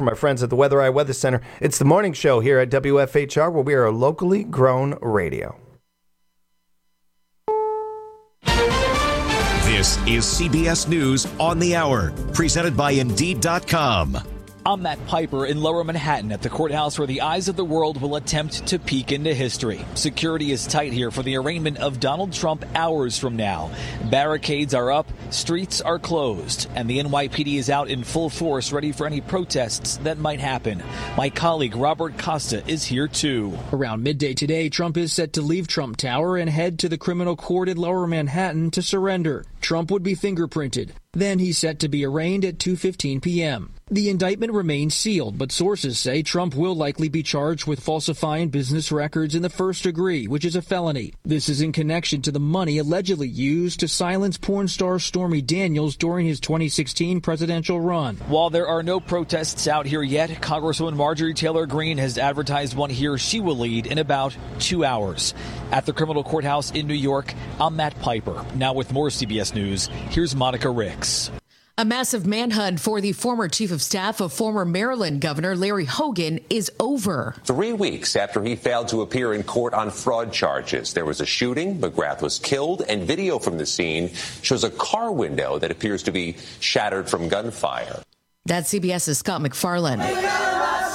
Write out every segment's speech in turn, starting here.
from our friends at the Weather Eye Weather Center. It's the morning show here at WFHR, where we are locally grown radio. This is CBS News on the Hour, presented by Indeed.com. I'm Matt Piper in Lower Manhattan at the courthouse where the eyes of the world will attempt to peek into history. Security is tight here for the arraignment of Donald Trump hours from now. Barricades are up, streets are closed, and the NYPD is out in full force ready for any protests that might happen. My colleague Robert Costa is here too. Around midday today, Trump is set to leave Trump Tower and head to the criminal court in Lower Manhattan to surrender. Trump would be fingerprinted. Then he's set to be arraigned at 2:15 p.m. The indictment remains sealed, but sources say Trump will likely be charged with falsifying business records in the first degree, which is a felony. This is in connection to the money allegedly used to silence porn star Stormy Daniels during his 2016 presidential run. While there are no protests out here yet, Congresswoman Marjorie Taylor Greene has advertised one here she will lead in about 2 hours. At the criminal courthouse in New York, I'm Matt Piper. Now with more CBS News, here's Monica Ricks. A massive manhunt for the former chief of staff of former Maryland Governor Larry Hogan is over. 3 weeks after he failed to appear in court on fraud charges, there was a shooting. McGrath was killed, and video from the scene shows a car window that appears to be shattered from gunfire. That's CBS's Scott McFarland.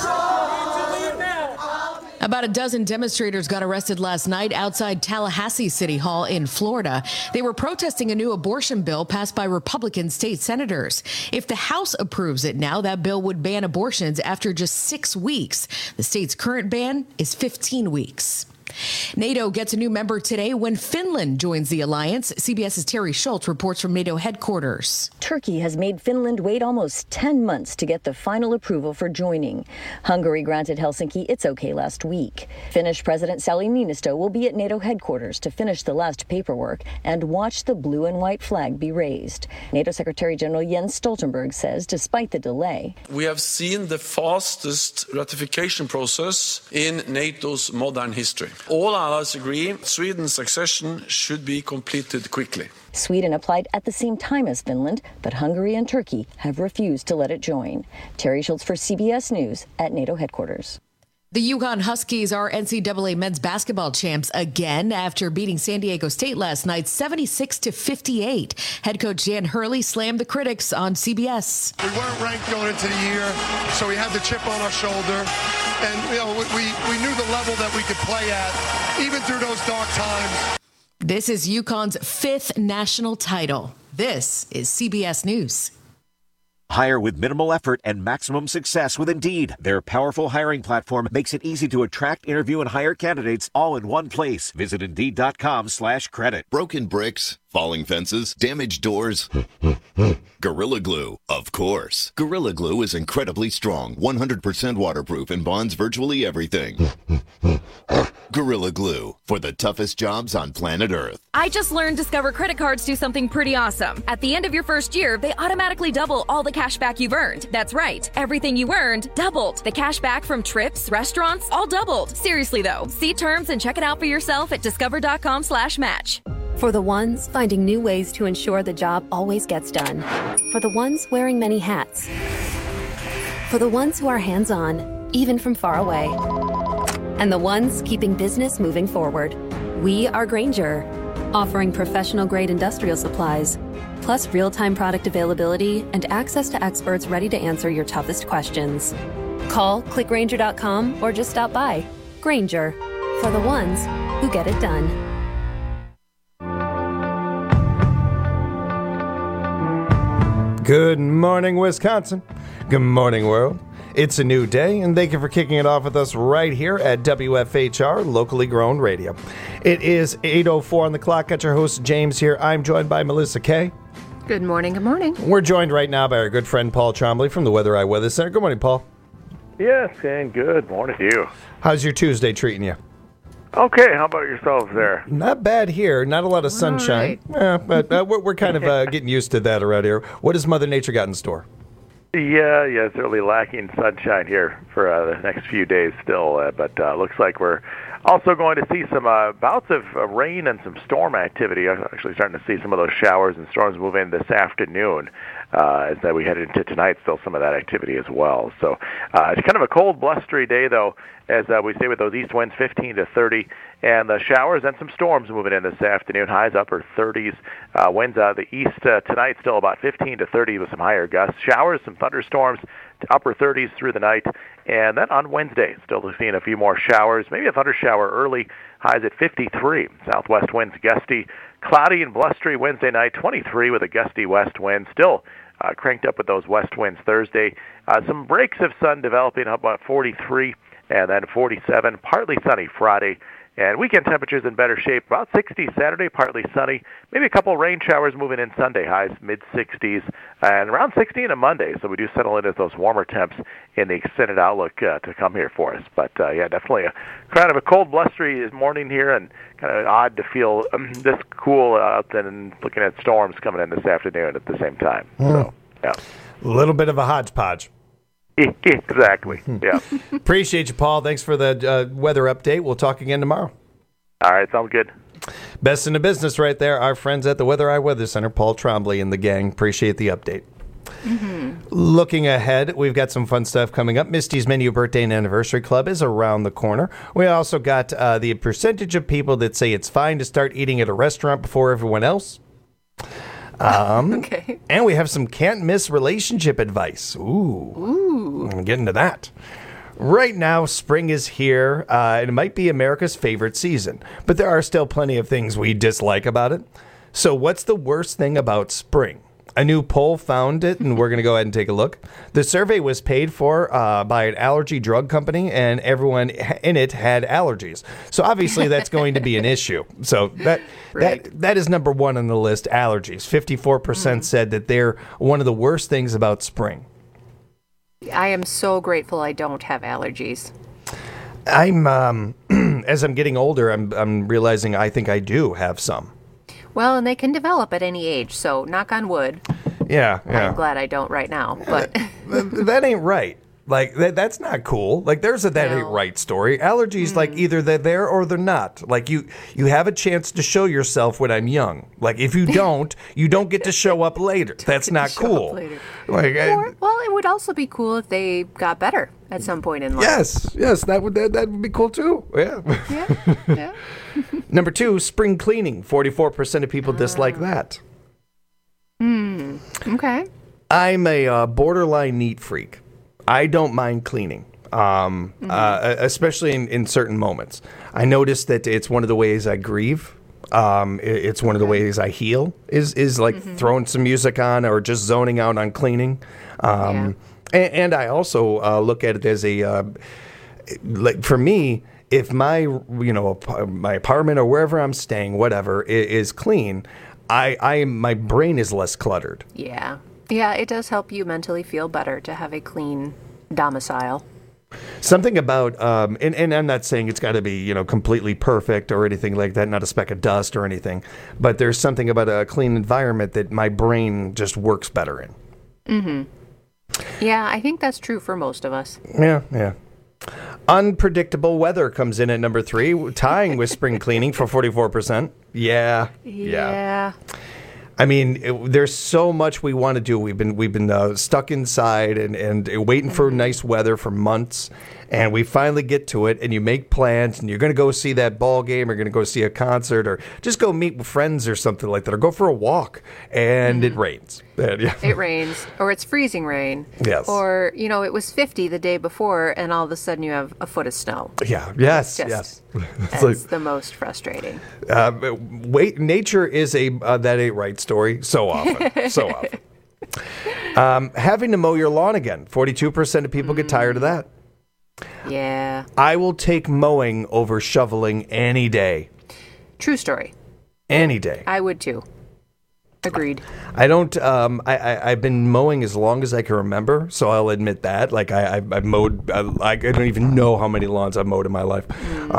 About a dozen demonstrators got arrested last night outside Tallahassee City Hall in Florida. They were protesting a new abortion bill passed by Republican state senators. If the House approves it now, that bill would ban abortions after just 6 weeks. The state's current ban is 15 weeks. NATO gets a new member today when Finland joins the alliance. CBS's Terry Schultz reports from NATO headquarters. Turkey has made Finland wait almost 10 months to get the final approval for joining. Hungary granted Helsinki its okay last week. Finnish President Sauli Niinistö will be at NATO headquarters to finish the last paperwork and watch the blue and white flag be raised. NATO Secretary General Jens Stoltenberg says despite the delay, we have seen the fastest ratification process in NATO's modern history. All allies agree Sweden's accession should be completed quickly. Sweden applied at the same time as Finland, but Hungary and Turkey have refused to let it join. Terry Schultz for CBS News at NATO headquarters. The Yukon Huskies are NCAA men's basketball champs again after beating San Diego State last night 76-58. Head coach Jan Hurley slammed the critics on CBS. We weren't ranked going into the year, so we had the chip on our shoulder. And, we knew the level that we could play at, even through those dark times. This is UConn's 5th national title. This is CBS News. Hire with minimal effort and maximum success with Indeed. Their powerful hiring platform makes it easy to attract, interview, and hire candidates all in one place. Visit Indeed.com/credit. Broken bricks, falling fences, damaged doors. Gorilla Glue, of course. Gorilla Glue is incredibly strong, 100% waterproof, and bonds virtually everything. Gorilla Glue, for the toughest jobs on planet Earth. I just learned Discover credit cards do something pretty awesome. At the end of your first year, they automatically double all the cash back you've earned. That's right. Everything you earned doubled. The cash back from trips, restaurants, all doubled. Seriously though, see terms and check it out for yourself at discover.com/match. For the ones finding new ways to ensure the job always gets done. For the ones wearing many hats. For the ones who are hands-on, even from far away. And the ones keeping business moving forward. We are Grainger, offering professional-grade industrial supplies, plus real-time product availability and access to experts ready to answer your toughest questions. Call, click Grainger.com, or just stop by. Grainger, for the ones who get it done. Good morning, Wisconsin. Good morning, world. It's a new day, and thank you for kicking it off with us right here at WFHR, locally grown radio. It is 8:04 on the clock. Got your host, James, here. I'm joined by Melissa Kay. Good morning, good morning. We're joined right now by our good friend, Paul Chombley from the Weather Eye Weather Center. Good morning, Paul. Yes, and good morning to you. How's your Tuesday treating you? Okay, how about yourselves there? Not bad here. Not a lot of sunshine. Right. But we're kind of getting used to that around here. What has Mother Nature got in store? Yeah, certainly lacking sunshine here for the next few days still, but looks like we're also going to see some bouts of rain and some storm activity. I'm actually starting to see some of those showers and storms move in this afternoon. as that we head into tonight, still some of that activity as well. So it's kind of a cold, blustery day, though, as we stay with those east winds 15 to 30, and the showers and some storms moving in this afternoon. Highs upper 30s. Winds out of the east tonight still about 15 to 30 with some higher gusts. Showers, some thunderstorms, to upper 30s through the night. And then on Wednesday, still seeing a few more showers, maybe a thunder shower early. Highs at 53. Southwest winds gusty. Cloudy and blustery Wednesday night, 23 with a gusty west wind. Still cranked up with those west winds Thursday. Some breaks of sun developing up about 43, and then 47. Partly sunny Friday. And weekend temperatures in better shape. About 60 Saturday, partly sunny. Maybe a couple rain showers moving in Sunday. Highs mid-60s. And around 16 on Monday. So we do settle into those warmer temps in the extended outlook to come here for us. But, yeah, definitely kind of a cold, blustery morning here. And kind of odd to feel this cool out and looking at storms coming in this afternoon at the same time. So, yeah. A little bit of a hodgepodge. Exactly. Yeah. Appreciate you, Paul. Thanks for the weather update. We'll talk again tomorrow. All right. Sounds good. Best in the business right there. Our friends at the Weather Eye Weather Center, Paul Trombley and the gang. Appreciate the update. Looking ahead, we've got some fun stuff coming up. Misty's Menu Birthday and Anniversary Club is around the corner. We also got the percentage of people that say it's fine to start eating at a restaurant before everyone else. Okay. And we have some can't miss relationship advice. Ooh. I'm getting to that. Right now, spring is here, and it might be America's favorite season, but there are still plenty of things we dislike about it. So what's the worst thing about spring? A new poll found it, and we're going to go ahead and take a look. The survey was paid for by an allergy drug company, and everyone in it had allergies. So obviously that's going to be an issue. So that is number one on the list, allergies. 54% said that they're one of the worst things about spring. I am so grateful I don't have allergies. I'm as I'm getting older, I'm realizing I think I do have some. Well, and they can develop at any age, so knock on wood. Yeah. I'm glad I don't right now, but that ain't right. Like, that's not cool. Like, there's a that ain't right story. Allergies, like, either they're there or they're not. Like, you have a chance to show yourself when I'm young. Like, if you don't, you don't get to show up later. That's not cool. Like, well, it would also be cool if they got better at some point in life. Yes, that would be cool too. Yeah. Number 2, spring cleaning. 44% of people dislike that. Okay. I'm a borderline neat freak. I don't mind cleaning, especially in certain moments. I notice that it's one of the ways I grieve. It's one of the ways I heal is like throwing some music on or just zoning out on cleaning. And I also look at it as a like for me, if my my apartment or wherever I'm staying, whatever is clean, my brain is less cluttered. Yeah, it does help you mentally feel better to have a clean domicile. Something about, and I'm not saying it's got to be, completely perfect or anything like that, not a speck of dust or anything, but there's something about a clean environment that my brain just works better in. Yeah, I think that's true for most of us. Yeah. Unpredictable weather comes in at number 3, tying with spring cleaning for 44%. Yeah. I mean, there's so much we want to do. We've been stuck inside and waiting for nice weather for months, and we finally get to it. And you make plans, and you're going to go see that ball game, or going to go see a concert, or just go meet with friends or something like that, or go for a walk. And it rains. It rains, or it's freezing rain. Yes. Or it was 50 the day before, and all of a sudden you have a foot of snow. Yeah. Yes. That's the most frustrating. Nature is a that ain't right story so often. Having to mow your lawn again. 42% of people get tired of that. Yeah. I will take mowing over shoveling any day. True story. Any day. I would too. Agreed. I don't. I've been mowing as long as I can remember, so I'll admit that. Like I've mowed. I don't even know how many lawns I've mowed in my life.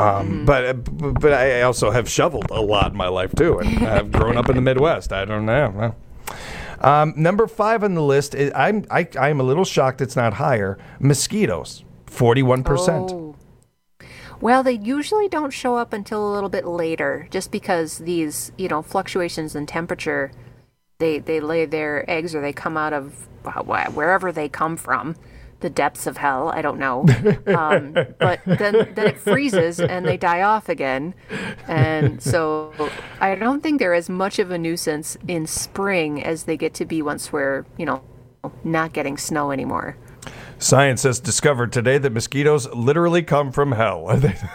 But I also have shoveled a lot in my life too, and I've grown up in the Midwest. I don't know. Number 5 on the list is I'm a little shocked it's not higher. Mosquitoes, 41%. Oh. Well, they usually don't show up until a little bit later, just because these, fluctuations in temperature they lay their eggs, or they come out of wherever they come from, the depths of hell, I don't know. But then it freezes and they die off again. And so I don't think they're as much of a nuisance in spring as they get to be once we're, not getting snow anymore. Science has discovered today that mosquitoes literally come from hell.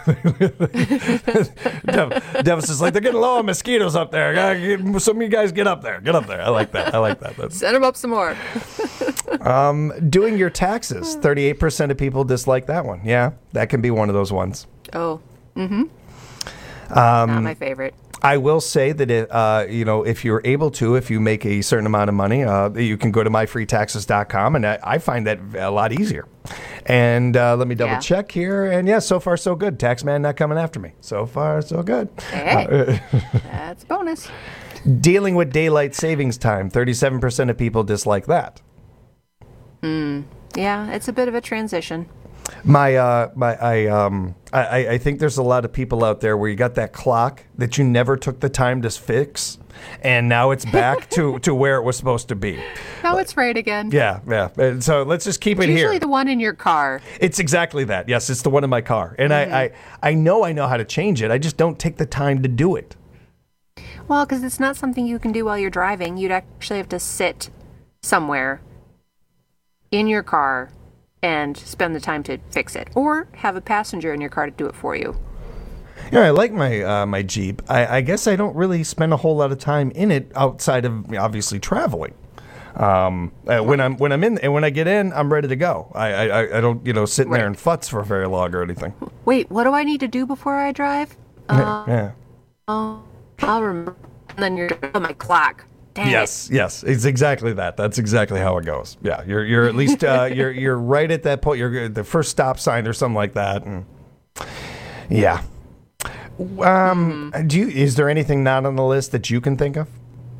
Devis is like, they're getting low on mosquitoes up there. Some of you guys get up there. Get up there. I like that. Send them up some more. Doing your taxes. 38% of people dislike that one. Yeah, that can be one of those ones. Oh, mm-hmm. Not my favorite. I will say that if you're able to, if you make a certain amount of money, you can go to myfreetaxes.com, and I find that a lot easier. And let me double check here. And so far so good. Taxman not coming after me. So far so good. Hey, that's a bonus. Dealing with daylight savings time. 37% of people dislike that. Yeah, it's a bit of a transition. I think there's a lot of people out there where you got that clock that you never took the time to fix, and now it's back to where it was supposed to be. Now it's right again. Yeah. So let's just keep it here. Usually the one in your car. It's exactly that. Yes, it's the one in my car. And I know how to change it. I just don't take the time to do it. Well, because it's not something you can do while you're driving. You'd actually have to sit somewhere in your car and spend the time to fix it, or have a passenger in your car to do it for you. Yeah, I like my Jeep. I guess I don't really spend a whole lot of time in it outside of obviously traveling. When I'm in and when I get in, I'm ready to go. I don't sit in there and futz for very long or anything. Wait, what do I need to do before I drive? Yeah. Oh, I'll remember. And then you're on my clock. Yes, it's exactly that. That's exactly how it goes. Yeah, you're at least you're right at that point. You're the first stop sign or something like that. And yeah. Is there anything not on the list that you can think of?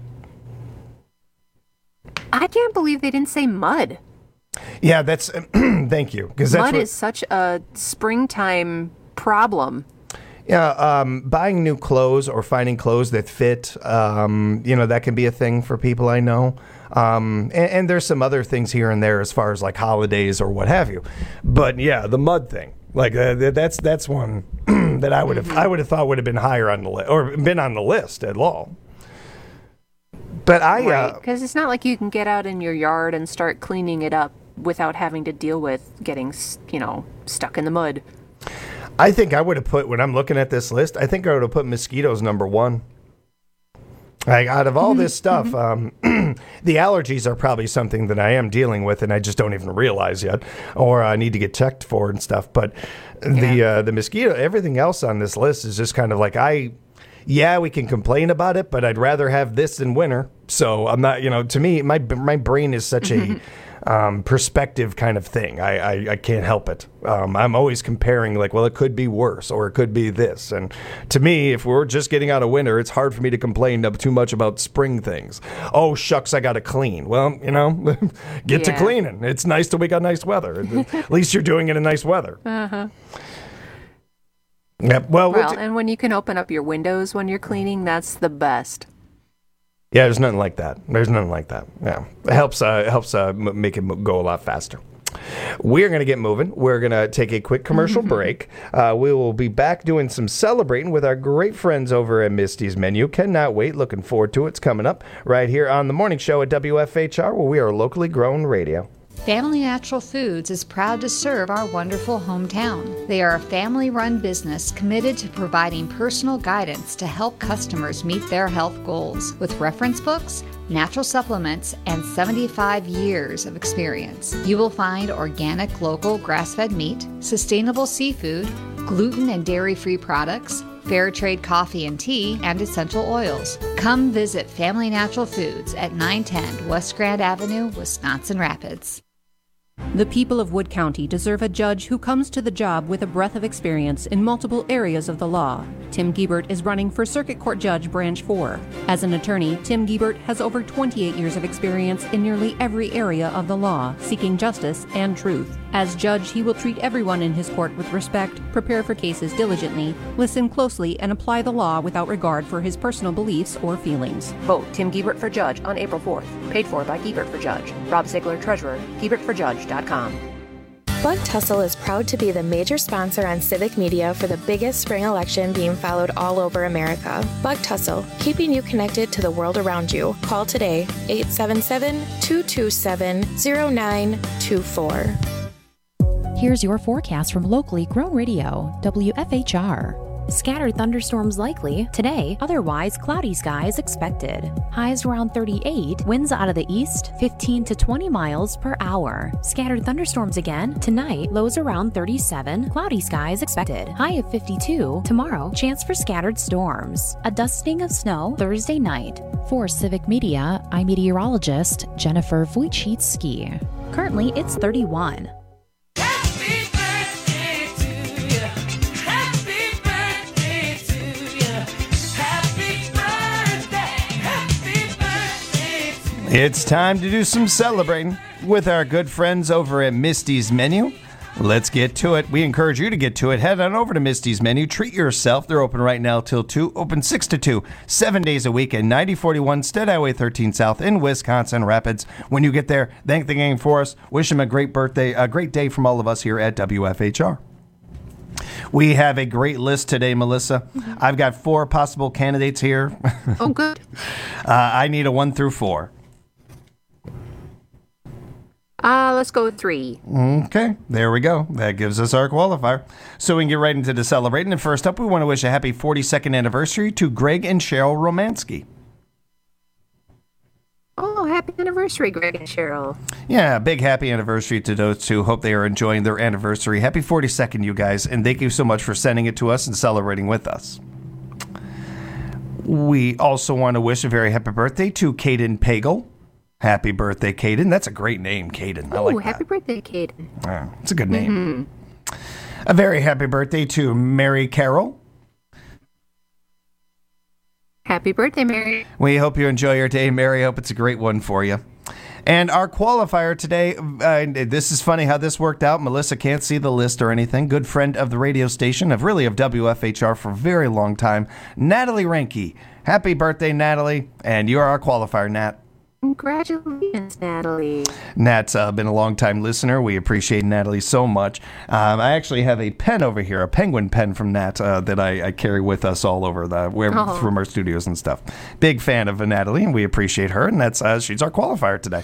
I can't believe they didn't say mud. Yeah, that's thank you, because mud is such a springtime problem. Yeah, buying new clothes or finding clothes that fit, that can be a thing for people I know. And there's some other things here and there as far as like holidays or what have you. But yeah, the mud thing, like that's one that I would have thought would have been higher on the list or been on the list at all. But because it's not like you can get out in your yard and start cleaning it up without having to deal with getting stuck in the mud. I think I would have put, when I'm looking at this list, I think I would have put mosquitoes number one. Like, out of all this stuff, the allergies are probably something that I am dealing with, and I just don't even realize yet, or I need to get checked for and stuff. But the mosquito, everything else on this list is just kind of like, we can complain about it, but I'd rather have this in winter. So I'm not, to me, my brain is such a perspective kind of thing. I can't help it. I'm always comparing like, well, it could be worse or it could be this. And to me, if we're just getting out of winter, it's hard for me to complain too much about spring things. Oh, shucks, I got to clean. Well, get to cleaning. It's nice that we got nice weather. At least you're doing it in nice weather. Uh-huh. Yeah, well, and when you can open up your windows when you're cleaning, that's the best. Yeah, there's nothing like that. Yeah, it helps make it go a lot faster. We're going to get moving. We're going to take a quick commercial break. We will be back doing some celebrating with our great friends over at Misty's Menu. Cannot wait. Looking forward to it. It's coming up right here on the morning show at WFHR, where we are locally grown radio. Family Natural Foods is proud to serve our wonderful hometown. They are a family-run business committed to providing personal guidance to help customers meet their health goals with reference books, natural supplements, and 75 years of experience. You will find organic, local, grass-fed meat, sustainable seafood, gluten and dairy-free products, fair trade coffee and tea, and essential oils. Come visit Family Natural Foods at 910 West Grand Avenue, Wisconsin Rapids. The people of Wood County deserve a judge who comes to the job with a breadth of experience in multiple areas of the law. Tim Giebert is running for Circuit Court Judge Branch 4. As an attorney, Tim Giebert has over 28 years of experience in nearly every area of the law, seeking justice and truth. As judge, he will treat everyone in his court with respect, prepare for cases diligently, listen closely, and apply the law without regard for his personal beliefs or feelings. Vote Tim Giebert for Judge on April 4th. Paid for by Giebert for Judge. Rob Ziegler, Treasurer, GiebertForJudge.com. Bug Tussle is proud to be the major sponsor on Civic Media for the biggest spring election being followed all over America. Bug Tussle, keeping you connected to the world around you. Call today, 877-227-0924. Here's your forecast from locally grown radio, WFHR. Scattered thunderstorms likely today, otherwise cloudy skies expected. Highs around 38, winds out of the east 15 to 20 miles per hour. Scattered thunderstorms again tonight, lows around 37, cloudy skies expected. High of 52, tomorrow chance for scattered storms. A dusting of snow Thursday night. For Civic Media, I'm meteorologist Jennifer Wojcicki. Currently it's 31. It's time to do some celebrating with our good friends over at Misty's Menu. Let's get to it. We encourage you to get to it. Head on over to Misty's Menu. Treat yourself. They're open right now till 2. Open 6 to 2, 7 days a week at 9041 Stead Highway 13 South in Wisconsin Rapids. When you get there, thank the gang for us. Wish them a great birthday, a great day from all of us here at WFHR. We have a great list today, Melissa. I've got 4 possible candidates here. Oh, good. I need a 1 through 4. Let's go with 3. Okay, there we go. That gives us our qualifier. So we can get right into the celebrating. And first up, we want to wish a happy 42nd anniversary to Greg and Cheryl Romansky. Oh, happy anniversary, Greg and Cheryl. Yeah, big happy anniversary to those two. Hope they are enjoying their anniversary. Happy 42nd, you guys. And thank you so much for sending it to us and celebrating with us. We also want to wish a very happy birthday to Caden Pagel. Happy birthday, Caden. That's a great name, Caden. I like that. Happy birthday, Caden. Yeah, it's a good name. A very happy birthday to Mary Carroll. Happy birthday, Mary. We hope you enjoy your day, Mary. Hope it's a great one for you. And our qualifier today, this is funny how this worked out. Melissa can't see the list or anything. Good friend of the radio station, of WFHR for a very long time, Natalie Ranke. Happy birthday, Natalie. And you are our qualifier, Nat. Congratulations, Natalie. Nat's been a long-time listener. We appreciate Natalie so much. I actually have a pen over here, a penguin pen from Nat that I carry with us all over from our studios and stuff. Big fan of Natalie, and we appreciate her. And that's she's our qualifier today.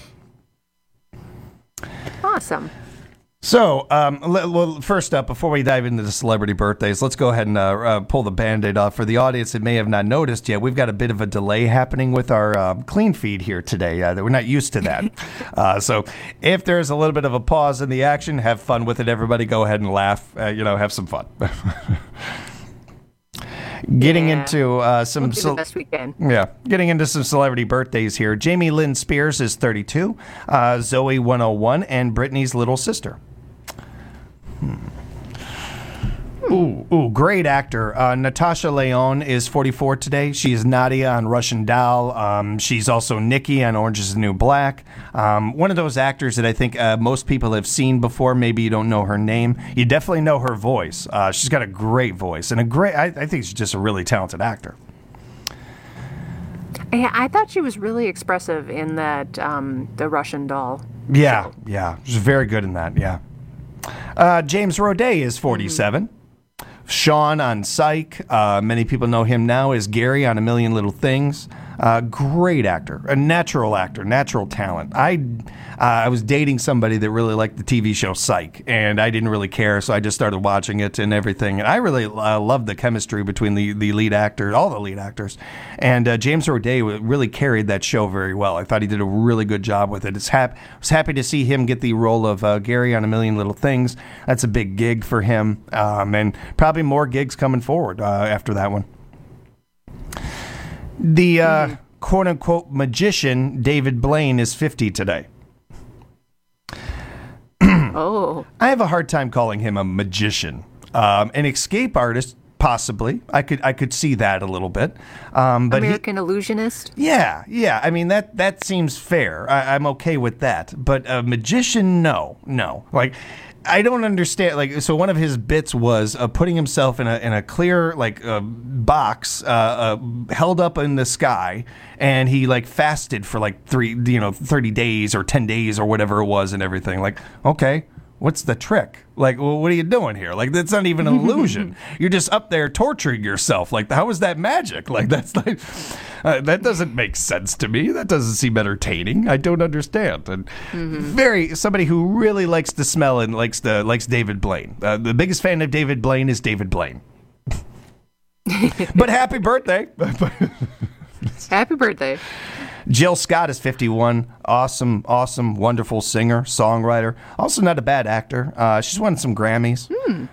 Awesome. So, well, first up, before we dive into the celebrity birthdays, let's go ahead and pull the Band-Aid off. For the audience that may have not noticed yet, we've got a bit of a delay happening with our clean feed here today. We're not used to that. So if there's a little bit of a pause in the action, have fun with it, everybody. Go ahead and laugh. Have some fun. Getting into some... We'll do the best we can. Yeah, getting into some celebrity birthdays here. Jamie Lynn Spears is 32, Zoe 101, and Brittany's little sister. Ooh, great actor. Natasha Lyonne is 44 today. She is Nadia on Russian Doll. She's also Nikki on Orange is the New Black. One of those actors that I think most people have seen before. Maybe you don't know her name. You definitely know her voice. She's got a great voice and I think she's just a really talented actor. I thought she was really expressive in that the Russian Doll. Yeah, she's very good in that. Yeah. James Roday is 47. Sean on Psych. Many people know him now as Gary on A Million Little Things. Great actor, a natural talent. I was dating somebody that really liked the TV show Psych, and I didn't really care, so I just started watching it and everything. And I really loved the chemistry between the lead actors, all the lead actors. And James Roday really carried that show very well. I thought he did a really good job with it. I was happy to see him get the role of Gary on A Million Little Things. That's a big gig for him, and probably more gigs coming forward after that one. The quote-unquote magician David Blaine is 50 today. Oh. I have a hard time calling him a magician. An escape artist, possibly. I could see that a little bit. But American illusionist? Yeah. I mean, that seems fair. I'm okay with that. But a magician, no. Like, I don't understand. Like, so one of his bits was putting himself in a clear box held up in the sky, and he like fasted for like 30 days or 10 days or whatever it was and everything. Like, okay, what's the trick? Like, well, what are you doing here? Like, that's not even an illusion. You're just up there torturing yourself. Like, how is that magic? Like, that's like, that doesn't make sense to me. That doesn't seem entertaining. I don't understand. And somebody who really likes to smell and likes David Blaine. The biggest fan of David Blaine is David Blaine. But happy birthday. Happy birthday. Jill Scott is 51. Awesome, wonderful singer, songwriter. Also not a bad actor. She's won some Grammys.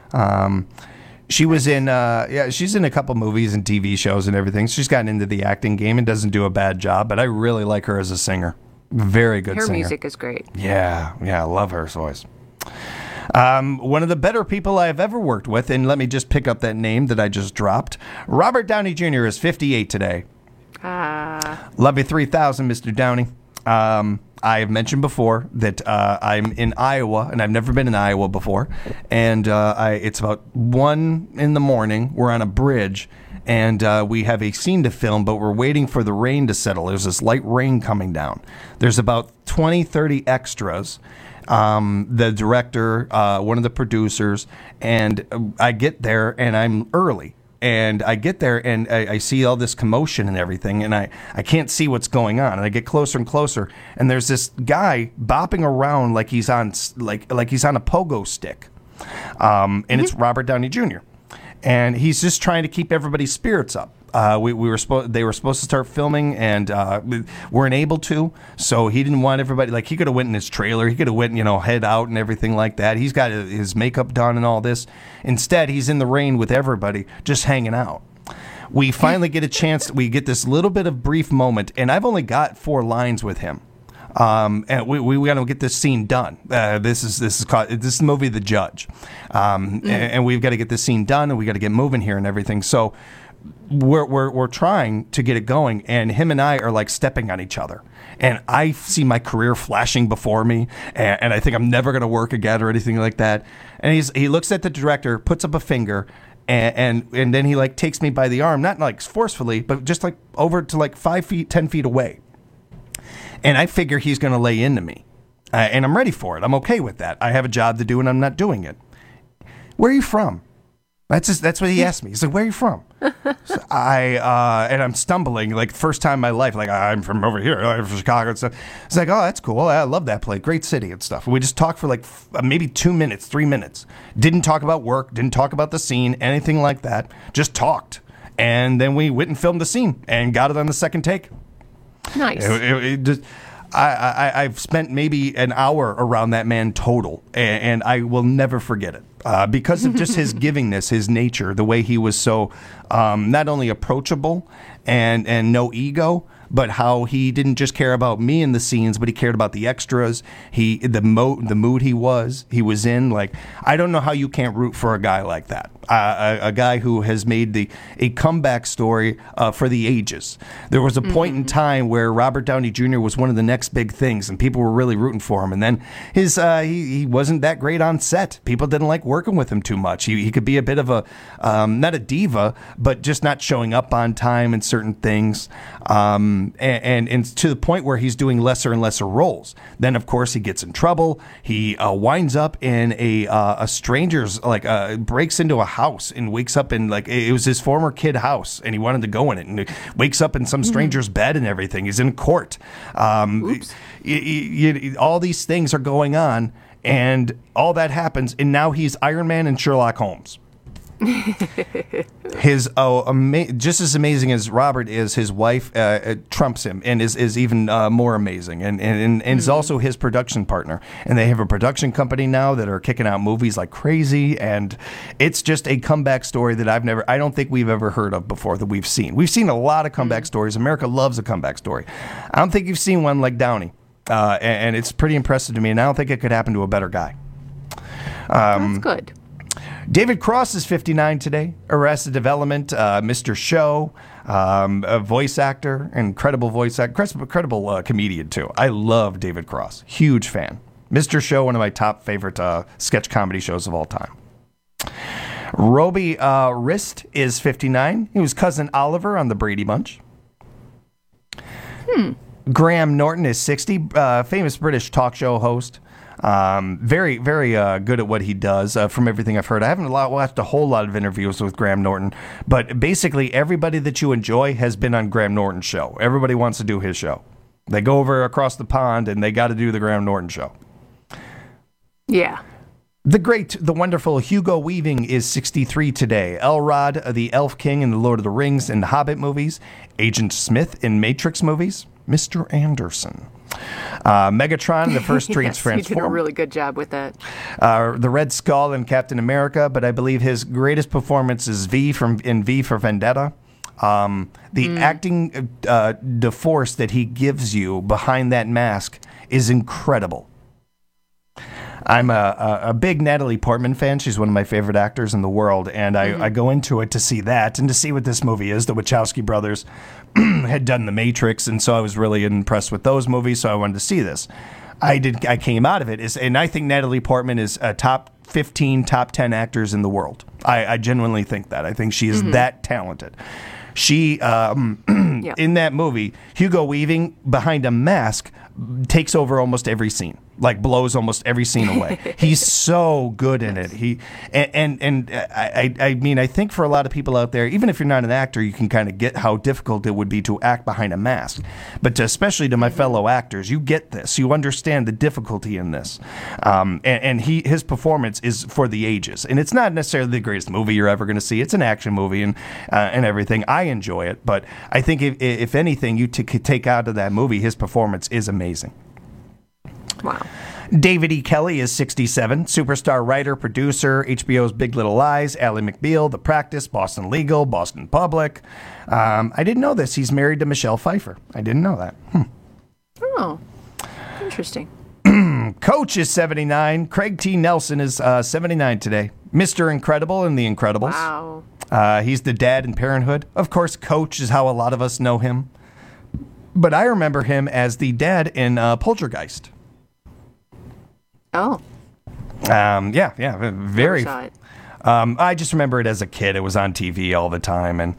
She was in, she's in a couple movies and TV shows and everything. She's gotten into the acting game and doesn't do a bad job, but I really like her as a singer. Very good singer. Her music is great. Yeah, I love her voice. One of the better people I've ever worked with, and let me just pick up that name that I just dropped. Robert Downey Jr. is 58 today. Love you 3,000, Mr. Downey. I have mentioned before that I'm in Iowa, and I've never been in Iowa before. And it's about 1 in the morning. We're on a bridge, and we have a scene to film, but we're waiting for the rain to settle. There's this light rain coming down. There's about 20, 30 extras. The director, one of the producers, and I get there, and I'm early. And I get there and I see all this commotion and everything, and I can't see what's going on. And I get closer and closer, and there's this guy bopping around like he's on he's on a pogo stick, and it's Robert Downey Jr. And he's just trying to keep everybody's spirits up. They were supposed to start filming, and weren't able to. So he didn't want everybody, like, he could have went in his trailer, he could have went, head out and everything like that. He's got his makeup done and all this. Instead, he's in the rain with everybody, just hanging out. We finally get a chance. We get this little bit of brief moment, and I've only got 4 lines with him. And we got to get this scene done. This is the movie The Judge, and we've got to get this scene done, and we got to get moving here and everything. So we're trying to get it going, and him and I are like stepping on each other. And I see my career flashing before me, and I think I'm never going to work again or anything like that. And he looks at the director, puts up a finger, and then he like takes me by the arm, not like forcefully, but just like over to like 5 feet, 10 feet away. And I figure he's going to lay into me. And I'm ready for it. I'm okay with that. I have a job to do, and I'm not doing it. Where are you from? That's what he asked me. He's like, where are you from? So and I'm stumbling, like, first time in my life. Like, I'm from over here. I'm from Chicago and stuff. It's like, oh, that's cool. I love that place. Great city and stuff. We just talked for like maybe 2 minutes, 3 minutes. Didn't talk about work. Didn't talk about the scene, anything like that. Just talked. And then we went and filmed the scene and got it on the second take. Nice. I've spent maybe an hour around that man total, and I will never forget it. Because of just his givingness, his nature, the way he was so not only approachable and no ego, but how he didn't just care about me in the scenes, but he cared about the extras. The mood he was in. Like, I don't know how you can't root for a guy like that. A guy who has made a comeback story for the ages. There was a point in time where Robert Downey Jr. was one of the next big things, and people were really rooting for him. And then he wasn't that great on set. People didn't like working with him too much. He could be a bit of a not a diva, but just not showing up on time in certain things. And to the point where he's doing lesser and lesser roles. Then, of course, he gets in trouble. He winds up in a stranger's, breaks into a house and wakes up in, like, it was his former kid house, and he wanted to go in it, and he wakes up in some stranger's bed and everything. He's in court. All these things are going on, and all that happens, and now he's Iron Man and Sherlock Holmes. Just as amazing as Robert is, his wife trumps him and is even more amazing, and is also his production partner. And they have a production company now that are kicking out movies like crazy, and it's just a comeback story that I don't think we've ever heard of before, that we've seen. We've seen a lot of comeback stories. America loves a comeback story. I don't think you've seen one like Downey, and it's pretty impressive to me, and I don't think it could happen to a better guy. That's good. David Cross is 59 today. Arrested Development, Mr. Show, a voice actor, incredible voice actor, incredible comedian too. I love David Cross. Huge fan. Mr. Show, one of my top favorite sketch comedy shows of all time. Roby Rist is 59. He was Cousin Oliver on The Brady Bunch. Graham Norton is 60. Famous British talk show host. Very, very good at what he does, from everything I've heard. I haven't watched a whole lot of interviews with Graham Norton, but basically everybody that you enjoy has been on Graham Norton's show. Everybody wants to do his show. They go over across the pond and they got to do the Graham Norton show. Yeah. The great, the wonderful Hugo Weaving is 63 today. Elrod, the Elf King in the Lord of the Rings and the Hobbit movies. Agent Smith in Matrix movies. Mr. Anderson. Megatron, the first Transform. You did a really good job with that. The Red Skull in Captain America, but I believe his greatest performance is V for Vendetta. The acting, the force that he gives you behind that mask is incredible. I'm a big Natalie Portman fan. She's one of my favorite actors in the world, and I go into it to see that and to see what this movie is. The Wachowski brothers had done The Matrix, and so I was really impressed with those movies, so I wanted to see this. I came out of it, and I think Natalie Portman is a top 15, top 10 actors in the world. I genuinely think that. I think she is that talented. She, in that movie, Hugo Weaving, behind a mask, takes over almost every scene. Like blows almost every scene away. He's so good in it. I mean, I think for a lot of people out there, even if you're not an actor, you can kind of get how difficult it would be to act behind a mask. But especially to my fellow actors, you get this. You understand the difficulty in this. His performance is for the ages. And it's not necessarily the greatest movie you're ever going to see. It's an action movie and everything. I enjoy it, but I think if anything you could take out of that movie, his performance is amazing. Wow. David E. Kelly is 67. Superstar writer, producer, HBO's Big Little Lies, Ally McBeal, The Practice, Boston Legal, Boston Public. I didn't know this. He's married to Michelle Pfeiffer. I didn't know that. Oh, interesting. Coach is 79. Craig T. Nelson is 79 today. Mr. Incredible in The Incredibles. Wow. He's the dad in Parenthood. Of course, Coach is how a lot of us know him. But I remember him as the dad in Poltergeist. Oh. Yeah, very. Never saw it. I just remember it as a kid. It was on TV all the time, and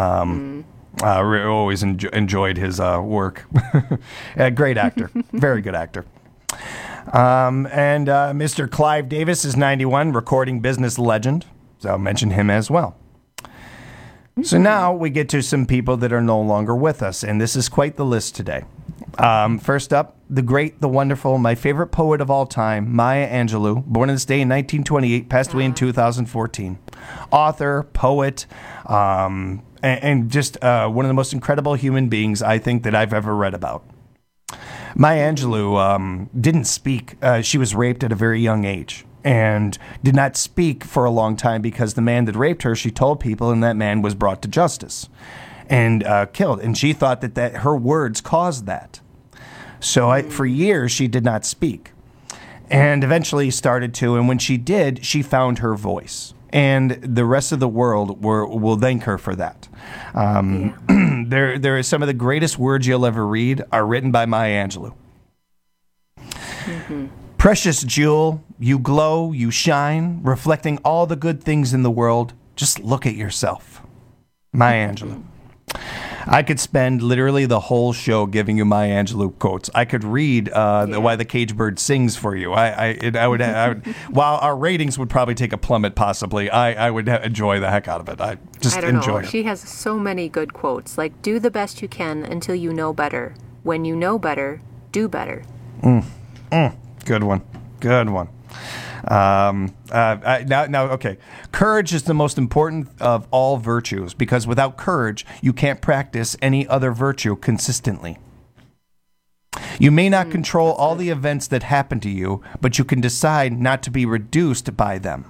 always enjoyed his work. Great actor, very good actor. And Mr. Clive Davis is 91, recording business legend. So I'll mention him as well. So now we get to some people that are no longer with us, and this is quite the list today. First up, the great, the wonderful, my favorite poet of all time, Maya Angelou, born on this day in 1928, passed away in 2014. Author, poet, and just one of the most incredible human beings I think that I've ever read about. Maya Angelou didn't speak. She was raped at a very young age and did not speak for a long time because the man that raped her, she told people, and that man was brought to justice and killed. And she thought that her words caused that. So for years, she did not speak. And eventually started to, and when she did, she found her voice. And the rest of the world will thank her for that. There is some of the greatest words you'll ever read are written by Maya Angelou. Precious jewel, you glow, you shine, reflecting all the good things in the world. Just look at yourself. Maya Angelou. I could spend literally the whole show giving you Maya Angelou quotes. I could read Why the Caged Bird Sings for you. I would while our ratings would probably take a plummet possibly, I would enjoy the heck out of it. I don't enjoy it. She has so many good quotes, like, do the best you can until you know better. When you know better, do better. Good one. Okay. Courage is the most important of all virtues because without courage, you can't practice any other virtue consistently. You may not control all the events that happen to you, but you can decide not to be reduced by them.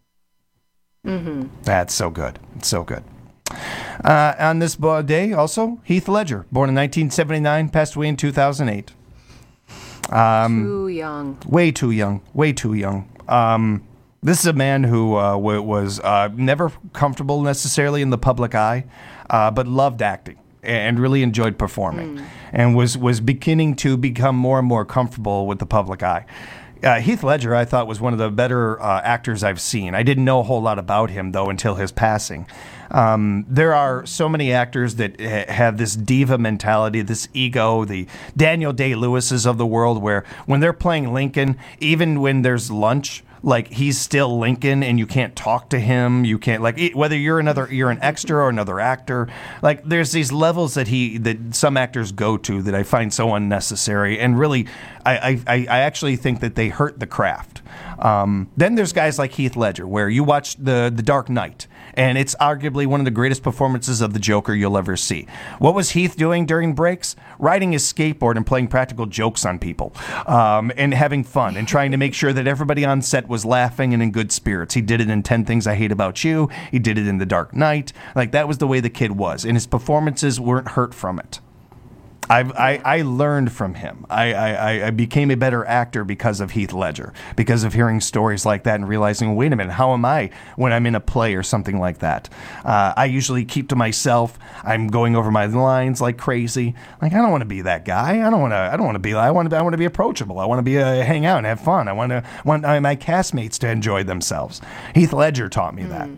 That's so good. It's so good. On this day, also, Heath Ledger, born in 1979, passed away in 2008. Too young. Way too young. This is a man who was never comfortable necessarily in the public eye, but loved acting and really enjoyed performing, and was beginning to become more and more comfortable with the public eye. Heath Ledger, I thought, was one of the better actors I've seen. I didn't know a whole lot about him, though, until his passing. There are so many actors that have this diva mentality, this ego, the Daniel Day-Lewis's of the world, where when they're playing Lincoln, even when there's lunch, like, he's still Lincoln and you can't talk to him. You can't, like, whether you're an extra or another actor, like, there's these levels that some actors go to that I find so unnecessary, and really I actually think that they hurt the craft. Then there's guys like Heath Ledger, where you watch The Dark Knight, and it's arguably one of the greatest performances of the Joker you'll ever see. What was Heath doing during breaks? Riding his skateboard and playing practical jokes on people, and having fun and trying to make sure that everybody on set was laughing and in good spirits. He did it in 10 Things I Hate About You. He did it in The Dark Knight. Like, that was the way the kid was, and his performances weren't hurt from it. I learned from him. I became a better actor because of Heath Ledger, because of hearing stories like that and realizing, wait a minute, how am I when I'm in a play or something like that? I usually keep to myself. I'm going over my lines like crazy. Like, I don't want to be that guy. I don't want to be. I want to be approachable. I want to be hang out and have fun. I want my castmates to enjoy themselves. Heath Ledger taught me that.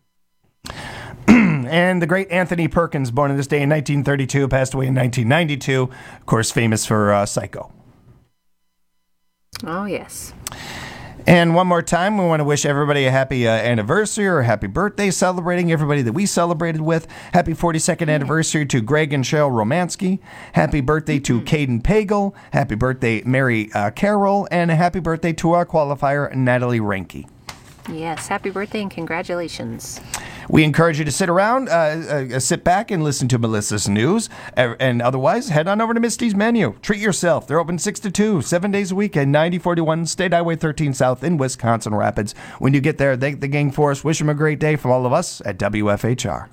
And the great Anthony Perkins, born on this day in 1932, passed away in 1992. Of course, famous for Psycho. Oh, yes. And one more time, we want to wish everybody a happy anniversary or a happy birthday, celebrating everybody that we celebrated with. Happy 42nd anniversary to Greg and Cheryl Romansky. Happy birthday to Caden Pagel. Happy birthday, Mary Carroll. And a happy birthday to our qualifier, Natalie Reinke. Yes, happy birthday and congratulations. We encourage you to sit around, sit back and listen to Melissa's news. And otherwise, head on over to Misty's Menu. Treat yourself. They're open 6 to 2, 7 days a week at 9041 State Highway 13 South in Wisconsin Rapids. When you get there, thank the gang for us. Wish them a great day from all of us at WFHR.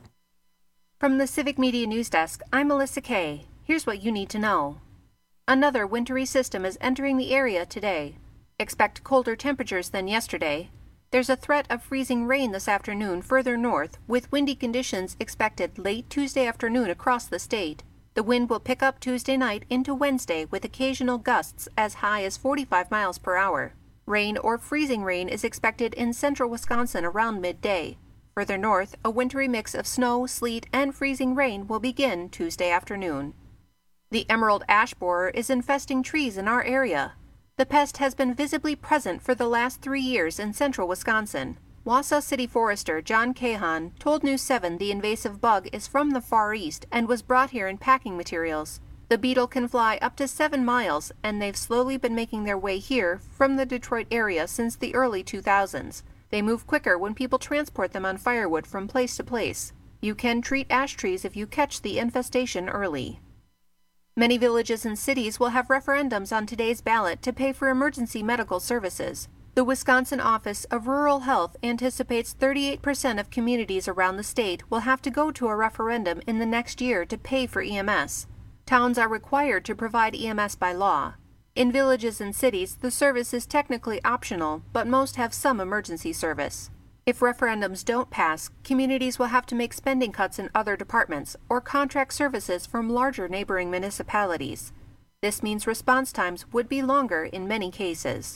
From the Civic Media News Desk, I'm Melissa Kay. Here's what you need to know. Another wintry system is entering the area today. Expect colder temperatures than yesterday. There's a threat of freezing rain this afternoon further north, with windy conditions expected late Tuesday afternoon across the state. The wind will pick up Tuesday night into Wednesday with occasional gusts as high as 45 miles per hour. Rain or freezing rain is expected in central Wisconsin around midday. Further north, a wintry mix of snow, sleet, and freezing rain will begin Tuesday afternoon. The emerald ash borer is infesting trees in our area. The pest has been visibly present for the last 3 years in central Wisconsin. Wausau City Forester John Cahan told News 7 the invasive bug is from the Far East and was brought here in packing materials. The beetle can fly up to 7 miles, and they've slowly been making their way here from the Detroit area since the early 2000s. They move quicker when people transport them on firewood from place to place. You can treat ash trees if you catch the infestation early. Many villages and cities will have referendums on today's ballot to pay for emergency medical services. The Wisconsin Office of Rural Health anticipates 38% of communities around the state will have to go to a referendum in the next year to pay for EMS. Towns are required to provide EMS by law. In villages and cities, the service is technically optional, but most have some emergency service. If referendums don't pass, communities will have to make spending cuts in other departments or contract services from larger neighboring municipalities. This means response times would be longer in many cases.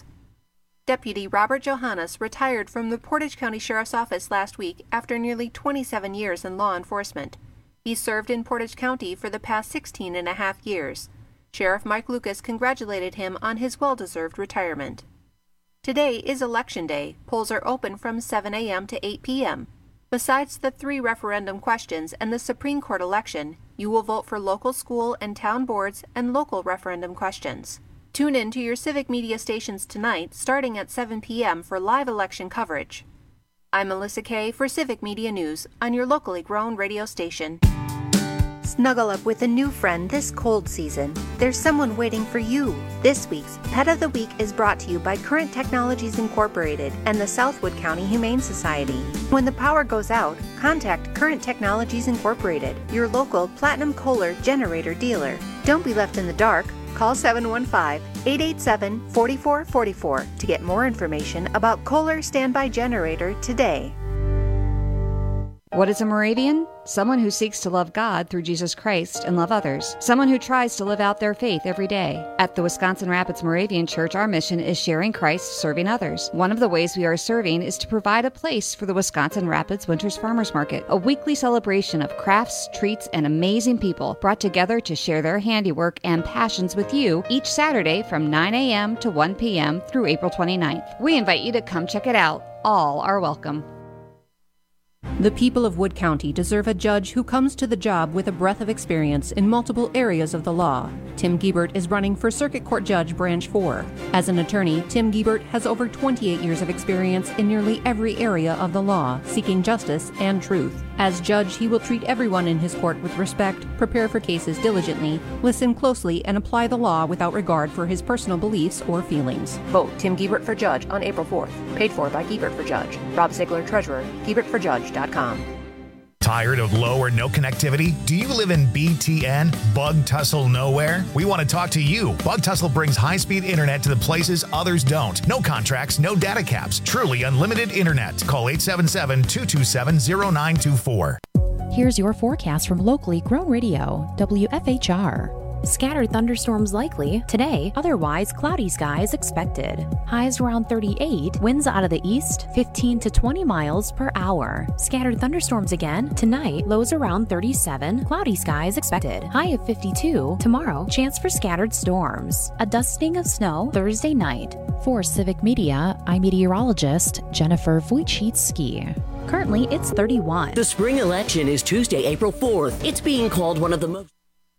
Deputy Robert Johannes retired from the Portage County Sheriff's Office last week after nearly 27 years in law enforcement. He served in Portage County for the past 16 and a half years. Sheriff Mike Lucas congratulated him on his well-deserved retirement. Today is Election Day. Polls are open from 7 a.m. to 8 p.m. Besides the 3 referendum questions and the Supreme Court election, you will vote for local school and town boards and local referendum questions. Tune in to your civic media stations tonight starting at 7 p.m. for live election coverage. I'm Melissa Kay for Civic Media News on your locally grown radio station. Snuggle up with a new friend this cold season. There's someone waiting for you. This week's Pet of the Week is brought to you by Current Technologies Incorporated and the Southwood County Humane Society. When the power goes out, contact Current Technologies Incorporated, your local Platinum Kohler generator dealer. Don't be left in the dark. Call 715-887-4444 to get more information about Kohler Standby Generator today. What is a Moravian? Someone who seeks to love God through Jesus Christ and love others. Someone who tries to live out their faith every day. At the Wisconsin Rapids Moravian Church, our mission is sharing Christ, serving others. One of the ways we are serving is to provide a place for the Wisconsin Rapids Winters Farmers Market, a weekly celebration of crafts, treats, and amazing people brought together to share their handiwork and passions with you each Saturday from 9 a.m. to 1 p.m. through April 29th. We invite you to come check it out. All are welcome. The people of Wood County deserve a judge who comes to the job with a breadth of experience in multiple areas of the law. Tim Giebert is running for Circuit Court Judge Branch 4. As an attorney, Tim Giebert has over 28 years of experience in nearly every area of the law, seeking justice and truth. As judge, he will treat everyone in his court with respect, prepare for cases diligently, listen closely, and apply the law without regard for his personal beliefs or feelings. Vote Tim Giebert for Judge on April 4th. Paid for by Giebert for Judge. Rob Ziegler, Treasurer. GiebertForJudge.com. Tired of low or no connectivity? Do you live in BTN, Bug Tussle Nowhere? We want to talk to you. Bug Tussle brings high-speed internet to the places others don't. No contracts, no data caps. Truly unlimited internet. Call 877-227-0924. Here's your forecast from locally grown radio, WFHR. Scattered thunderstorms likely today, otherwise cloudy skies expected. Highs around 38, winds out of the east 15 to 20 miles per hour. Scattered thunderstorms again tonight, lows around 37, cloudy skies expected. High of 52, tomorrow chance for scattered storms. A dusting of snow Thursday night. For Civic Media, I'm meteorologist Jennifer Wojcicki. Currently, it's 31. The spring election is Tuesday, April 4th. It's being called one of the most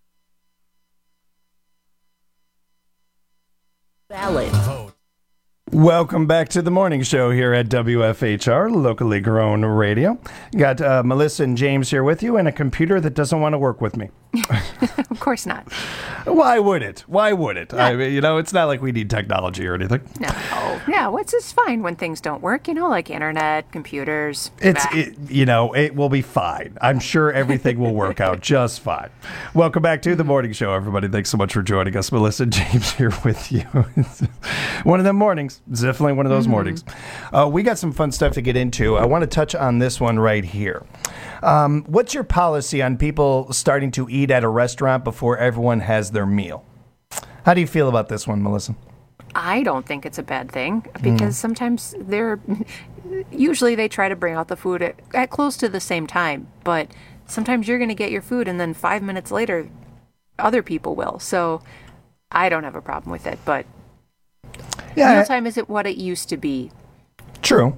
valid. Welcome back to the morning show here at WFHR, locally grown radio. Got Melissa and James here with you and a computer that doesn't want to work with me. Of course not. Why would it? Why would it? I mean, it's not like we need technology or anything. No. Yeah, it's fine when things don't work, like internet, computers. It will be fine. I'm sure everything will work out just fine. Welcome back to the morning show, everybody. Thanks so much for joining us. Melissa and James here with you. One of them mornings. It's definitely one of those mornings. We got some fun stuff to get into. I want to touch on this one right here. What's your policy on people starting to eat at a restaurant before everyone has their meal? How do you feel about this one, Melissa? I don't think it's a bad thing because sometimes usually they try to bring out the food at close to the same time, but sometimes you're going to get your food and then 5 minutes later other people will. So I don't have a problem with it, but mealtime isn't what it used to be. True.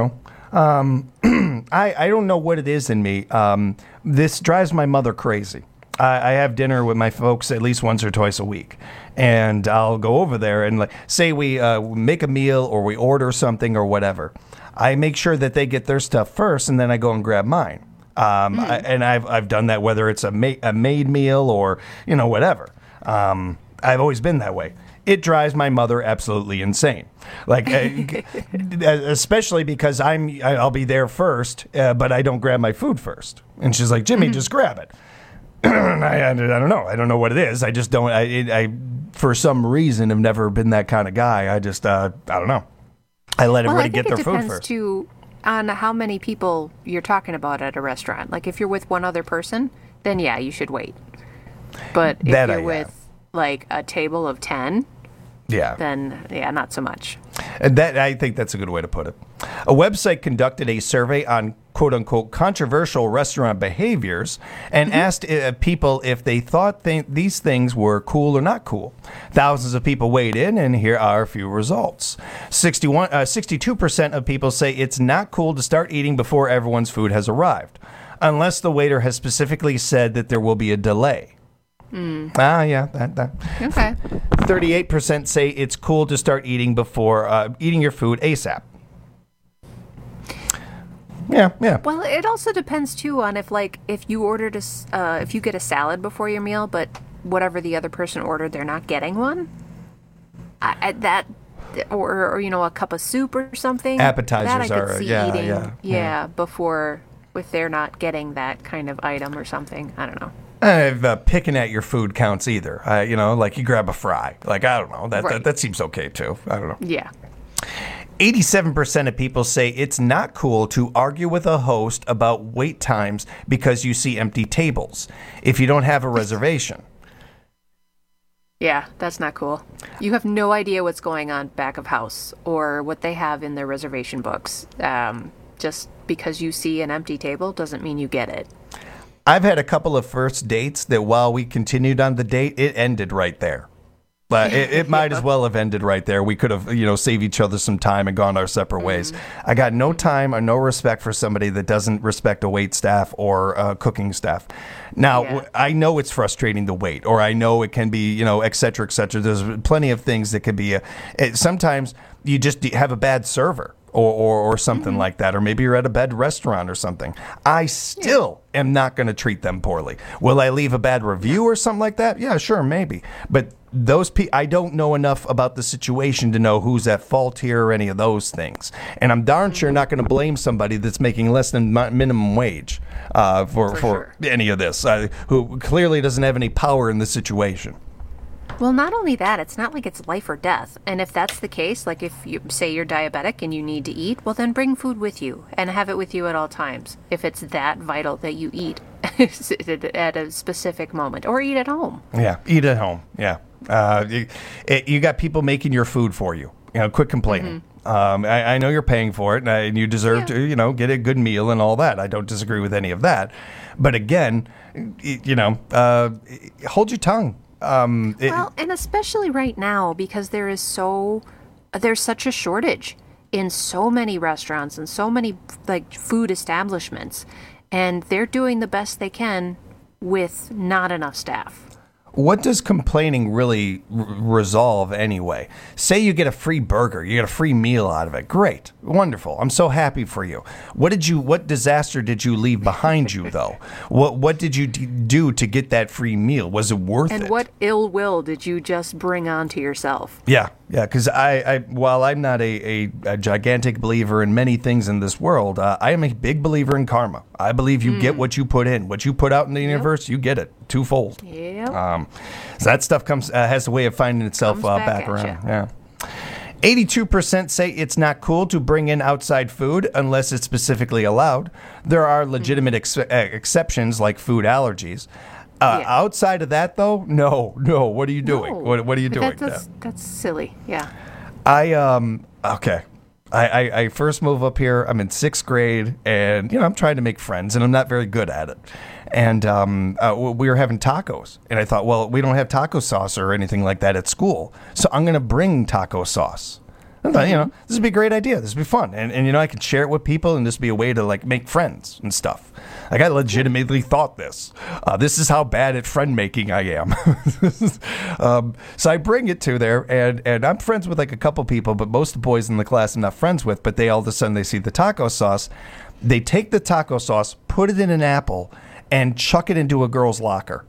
I don't know what it is in me. This drives my mother crazy. I have dinner with my folks at least once or twice a week, and I'll go over there and say we make a meal or we order something or whatever. I make sure that they get their stuff first, and then I go and grab mine. And I've done that whether it's a made meal or whatever. I've always been that way. It drives my mother absolutely insane. Especially because I'll be there first, but I don't grab my food first. And she's like, Jimmy, just grab it. I don't know. I don't know what it is. I just don't. I for some reason, have never been that kind of guy. I just, I don't know. I let everybody get their food first. It depends, too, on how many people you're talking about at a restaurant. Like, if you're with one other person, then, yeah, you should wait. But if you're with, a table of 10... Yeah. Then, not so much. And I think that's a good way to put it. A website conducted a survey on quote-unquote controversial restaurant behaviors and asked people if they thought these things were cool or not cool. Thousands of people weighed in, and here are a few results. 62% of people say it's not cool to start eating before everyone's food has arrived, unless the waiter has specifically said that there will be a delay. That. Okay. 38% say it's cool to start eating before eating your food ASAP. Yeah. Well, it also depends too on if you ordered if you get a salad before your meal, but whatever the other person ordered, they're not getting one. Or a cup of soup or something. Appetizers that I could see eating. Yeah. Before if they're not getting that kind of item or something. I don't know. Picking at your food counts either. Like you grab a fry. Like, I don't know. That seems okay, too. I don't know. Yeah. 87% of people say it's not cool to argue with a host about wait times because you see empty tables if you don't have a reservation. Yeah, that's not cool. You have no idea what's going on back of house or what they have in their reservation books. Just because you see an empty table doesn't mean you get it. I've had a couple of first dates that while we continued on the date, it ended right there. But it might as well have ended right there. We could have, saved each other some time and gone our separate ways. I got no time or no respect for somebody that doesn't respect a wait staff or cooking staff. Now, I know it's frustrating to wait, or I know it can be, et cetera, et cetera. There's plenty of things that could be. Sometimes you just have a bad server. Or something like that, or maybe you're at a bad restaurant or something. I still am not going to treat them poorly. Will I leave a bad review or something like that? Yeah, sure, maybe. But those I don't know enough about the situation to know who's at fault here or any of those things. And I'm darn sure not going to blame somebody that's making less than minimum wage for any of this, who clearly doesn't have any power in the situation. Well, not only that, it's not like it's life or death. And if that's the case, like if you say you're diabetic and you need to eat, well, then bring food with you and have it with you at all times. If it's that vital that you eat at a specific moment, or eat at home. Yeah, eat at home. Yeah. You got people making your food for you. Quit complaining. I know you're paying for it, and you deserve to, get a good meal and all that. I don't disagree with any of that. But again, hold your tongue. Well, and especially right now, because there's such a shortage in so many restaurants and so many food establishments, and they're doing the best they can with not enough staff. What does complaining really resolve anyway? Say you get a free burger, you get a free meal out of it. Great. Wonderful. I'm so happy for you. What disaster did you leave behind you though? What did you do to get that free meal? Was it worth it? And what ill will did you just bring onto yourself? Yeah, because while I'm not a gigantic believer in many things in this world, I am a big believer in karma. I believe you get what you put in. What you put out in the universe, you get it twofold. Yep. So that stuff has a way of finding itself back around. Yeah. 82% say it's not cool to bring in outside food unless it's specifically allowed. There are legitimate exceptions like food allergies. Outside of that, though, no. What are you doing? No. What are you doing? That's silly. Yeah. Okay. I first move up here. I'm in 6th grade, and I'm trying to make friends, and I'm not very good at it. And we were having tacos, and I thought, well, we don't have taco sauce or anything like that at school, so I'm going to bring taco sauce. I thought, this would be a great idea. This would be fun, and I could share it with people, and this would be a way to make friends and stuff. Like I legitimately thought this. This is how bad at friend making I am. So I bring it to there, and I'm friends with a couple people, but most of the boys in the class I'm not friends with. But they all of a sudden they see the taco sauce, they take the taco sauce, put it in an apple, and chuck it into a girl's locker.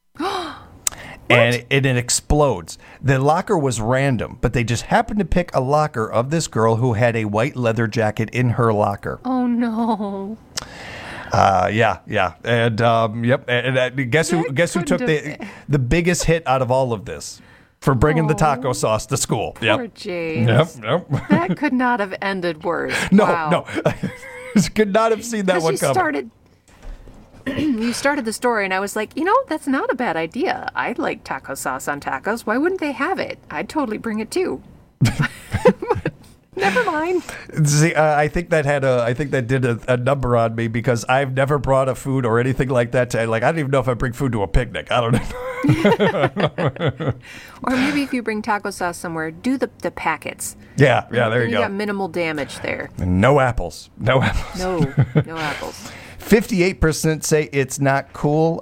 And it explodes. The locker was random, but they just happened to pick a locker of this girl who had a white leather jacket in her locker. Oh, no. Yeah. And, yep. And guess who took the biggest hit out of all of this for bringing the taco sauce to school? Poor James. Yep. That could not have ended worse. No. Could not have seen that one coming. You started the story, and I was like, that's not a bad idea. I like taco sauce on tacos. Why wouldn't they have it? I'd totally bring it too. Never mind. See, I think that did a number on me because I've never brought a food or anything like that to. I don't even know if I bring food to a picnic. I don't know. Or maybe if you bring taco sauce somewhere, do the packets. Yeah. There you go. You got minimal damage there. No apples. No apples. 58% say it's not cool.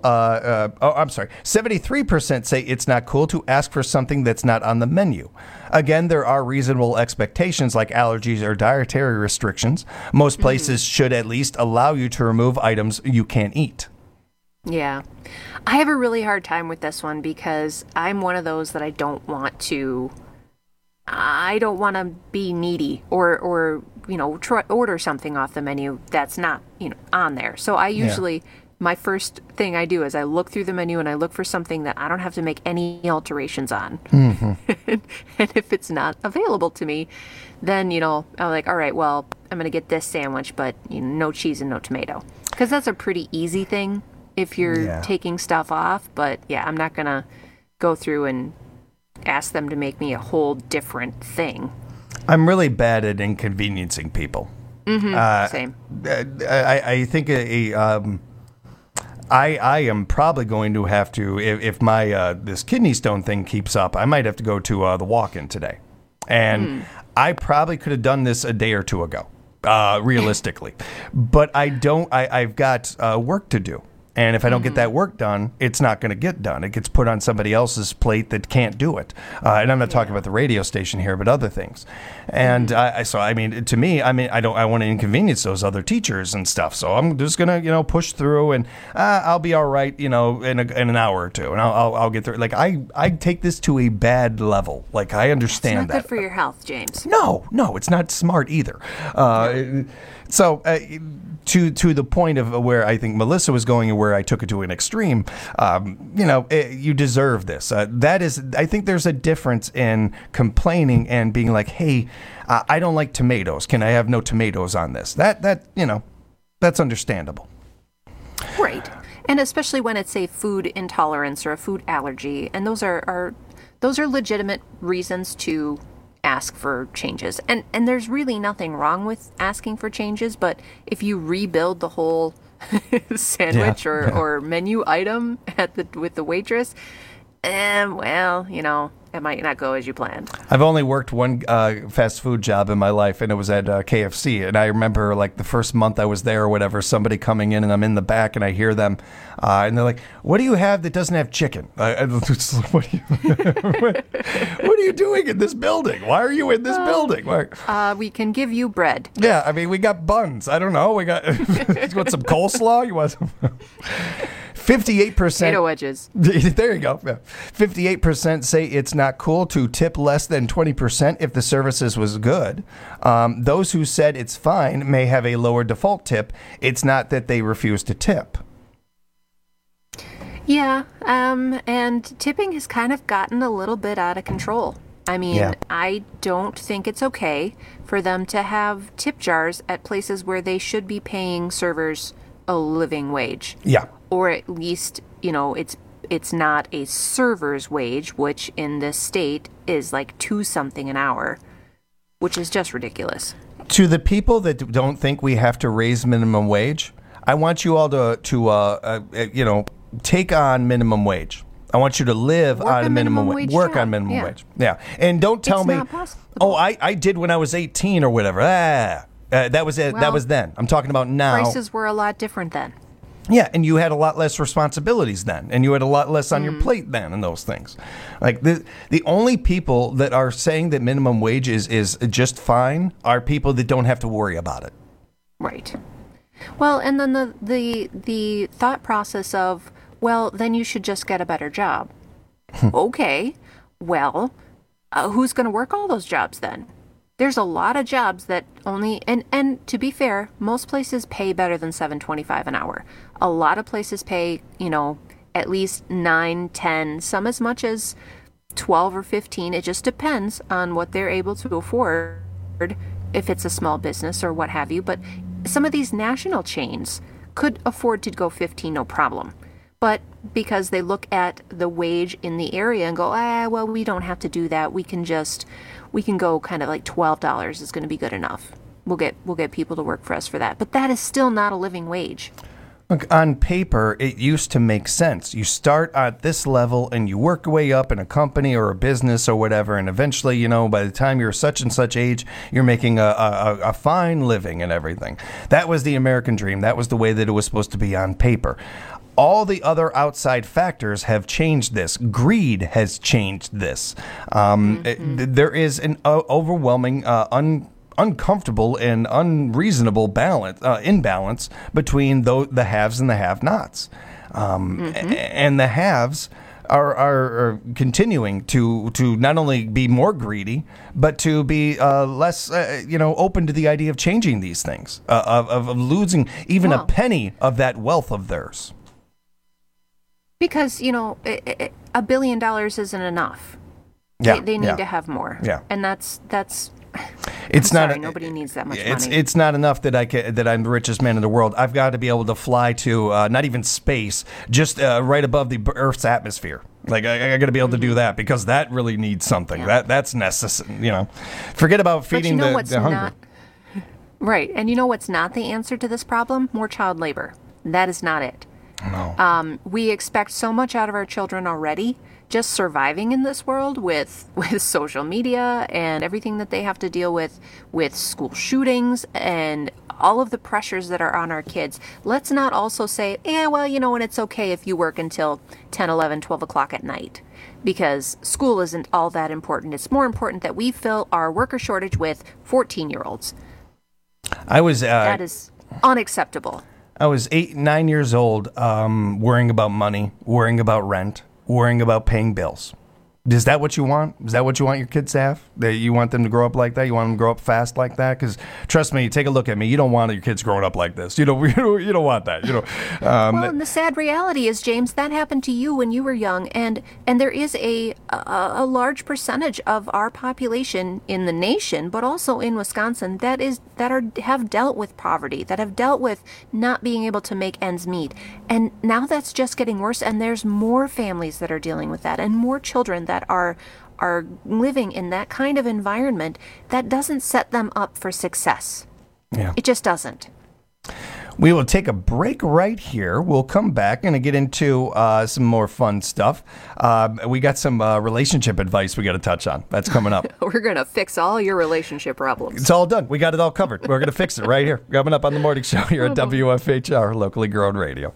73% say it's not cool to ask for something that's not on the menu. Again, there are reasonable expectations like allergies or dietary restrictions. Most places should at least allow you to remove items you can't eat. Yeah. I have a really hard time with this one because I'm one of those that I don't want to be needy or order something off the menu that's not, on there. So I usually my first thing I do is I look through the menu and I look for something that I don't have to make any alterations on. Mm-hmm. And if it's not available to me, then, I'm like, all right, well, I'm going to get this sandwich, but no cheese and no tomato. Because that's a pretty easy thing if you're taking stuff off. But yeah, I'm not going to go through and ask them to make me a whole different thing. I'm really bad at inconveniencing people. Mm-hmm. Same. I think I am probably going to have to, if my this kidney stone thing keeps up, I might have to go to the walk-in today. And I probably could have done this a day or two ago, realistically. But I don't. I've got work to do. And if I don't get that work done, it's not going to get done. It gets put on somebody else's plate that can't do it. And I'm not talking about the radio station here, but other things. And to me, I want to inconvenience those other teachers and stuff. So I'm just going to, push through, and I'll be all right, in an hour or two, and I'll get through. Like I take this to a bad level. Like I understand that. It's not good for your health, James. No, it's not smart either. So to the point of where I think Melissa was going and where I took it to an extreme, you deserve this. I think there's a difference in complaining and being like, hey, I don't like tomatoes. Can I have no tomatoes on this? That's understandable. Right. And especially when it's a food intolerance or a food allergy. And those are legitimate reasons to ask for changes. And there's really nothing wrong with asking for changes, but if you rebuild the whole sandwich or menu item with the waitress, it might not go as you planned. I've only worked one fast food job in my life, and it was at KFC. And I remember, like, the first month I was there or whatever, somebody coming in, and I'm in the back, and I hear them, and they're like, "What do you have that doesn't have chicken?" What are you doing in this building? Why are you in this building? We can give you bread. Yeah, I mean, we got buns. I don't know. We got you want some coleslaw? You want some... 58%. Potato wedges. There you go. Yeah. 58% say it's not cool to tip less than 20% if the services was good. Those who said it's fine may have a lower default tip. It's not that they refuse to tip. Yeah, and tipping has kind of gotten a little bit out of control. I mean, I don't think it's okay for them to have tip jars at places where they should be paying servers a living wage. Yeah. Or at least, it's not a server's wage, which in this state is like $2-something an hour, which is just ridiculous. To the people that don't think we have to raise minimum wage, I want you all to take on minimum wage. I want you to live on a minimum wage. Work on minimum wage. Yeah. And don't tell me, not possible. I did when I was 18 or whatever. That was it. Well, that was then. I'm talking about now. Prices were a lot different then. Yeah, and you had a lot less responsibilities then, and you had a lot less on your plate then, and those things. Like the only people that are saying that minimum wage is just fine are people that don't have to worry about it. Right. Well, and then the thought process of, well, then you should just get a better job. Okay, well, who's going to work all those jobs then? There's a lot of jobs that only, and to be fair, most places pay better than $7.25 an hour. A lot of places pay, at least 9, 10, some as much as 12 or 15. It just depends on what they're able to afford, if it's a small business or what have you. But some of these national chains could afford to go 15, no problem. But because they look at the wage in the area and go, well, we don't have to do that. We can go kind of like $12 is going to be good enough. We'll get people to work for us for that. But that is still not a living wage. Look, on paper, it used to make sense. You start at this level and you work your way up in a company or a business or whatever, and eventually, by the time you're such and such age, you're making a fine living and everything. That was the American dream. That was the way that it was supposed to be on paper. All the other outside factors have changed this. Greed has changed this. There is an overwhelming uncomfortable and unreasonable imbalance between the haves and the have-nots. And the haves are continuing to not only be more greedy, but to be less, open to the idea of changing these things, of losing even a penny of that wealth of theirs. Because, $1 billion isn't enough. Yeah, they need to have more. Yeah. And that's it's I'm not sorry, nobody needs that much money. It's not enough that I'm the richest man in the world. I've got to be able to fly to not even space, just right above the Earth's atmosphere. Like I got to be able to do that because that really needs something. Yeah. That's necessary. Forget about feeding the hungry. Right, and you know what's not the answer to this problem? More child labor. That is not it. No. We expect so much out of our children already. Just surviving in this world with social media and everything that they have to deal with school shootings and all of the pressures that are on our kids. Let's not also say, and it's okay if you work until 10, 11, 12 o'clock at night, because school isn't all that important. It's more important that we fill our worker shortage with 14-year-olds. That is unacceptable. I was 8, 9 years old, worrying about money, worrying about rent, worrying about paying bills. Is that what you want? Is that what you want your kids to have? That you want them to grow up like that? You want them to grow up fast like that? Because trust me, take a look at me. You don't want your kids growing up like this. You don't want that. Well, and the sad reality is, James, that happened to you when you were young, and there is a large percentage of our population in the nation, but also in Wisconsin, have dealt with poverty, that have dealt with not being able to make ends meet, and now that's just getting worse. And there's more families that are dealing with that, and more children that are living in that kind of environment that doesn't set them up for success. Yeah. It just doesn't. We will take a break right here. We'll come back and get into some more fun stuff. We got some relationship advice we got to touch on. That's coming up. We're going to fix all your relationship problems. It's all done. We got it all covered. We're going to fix it right here. Coming up on the morning show here at WFHR, locally grown radio.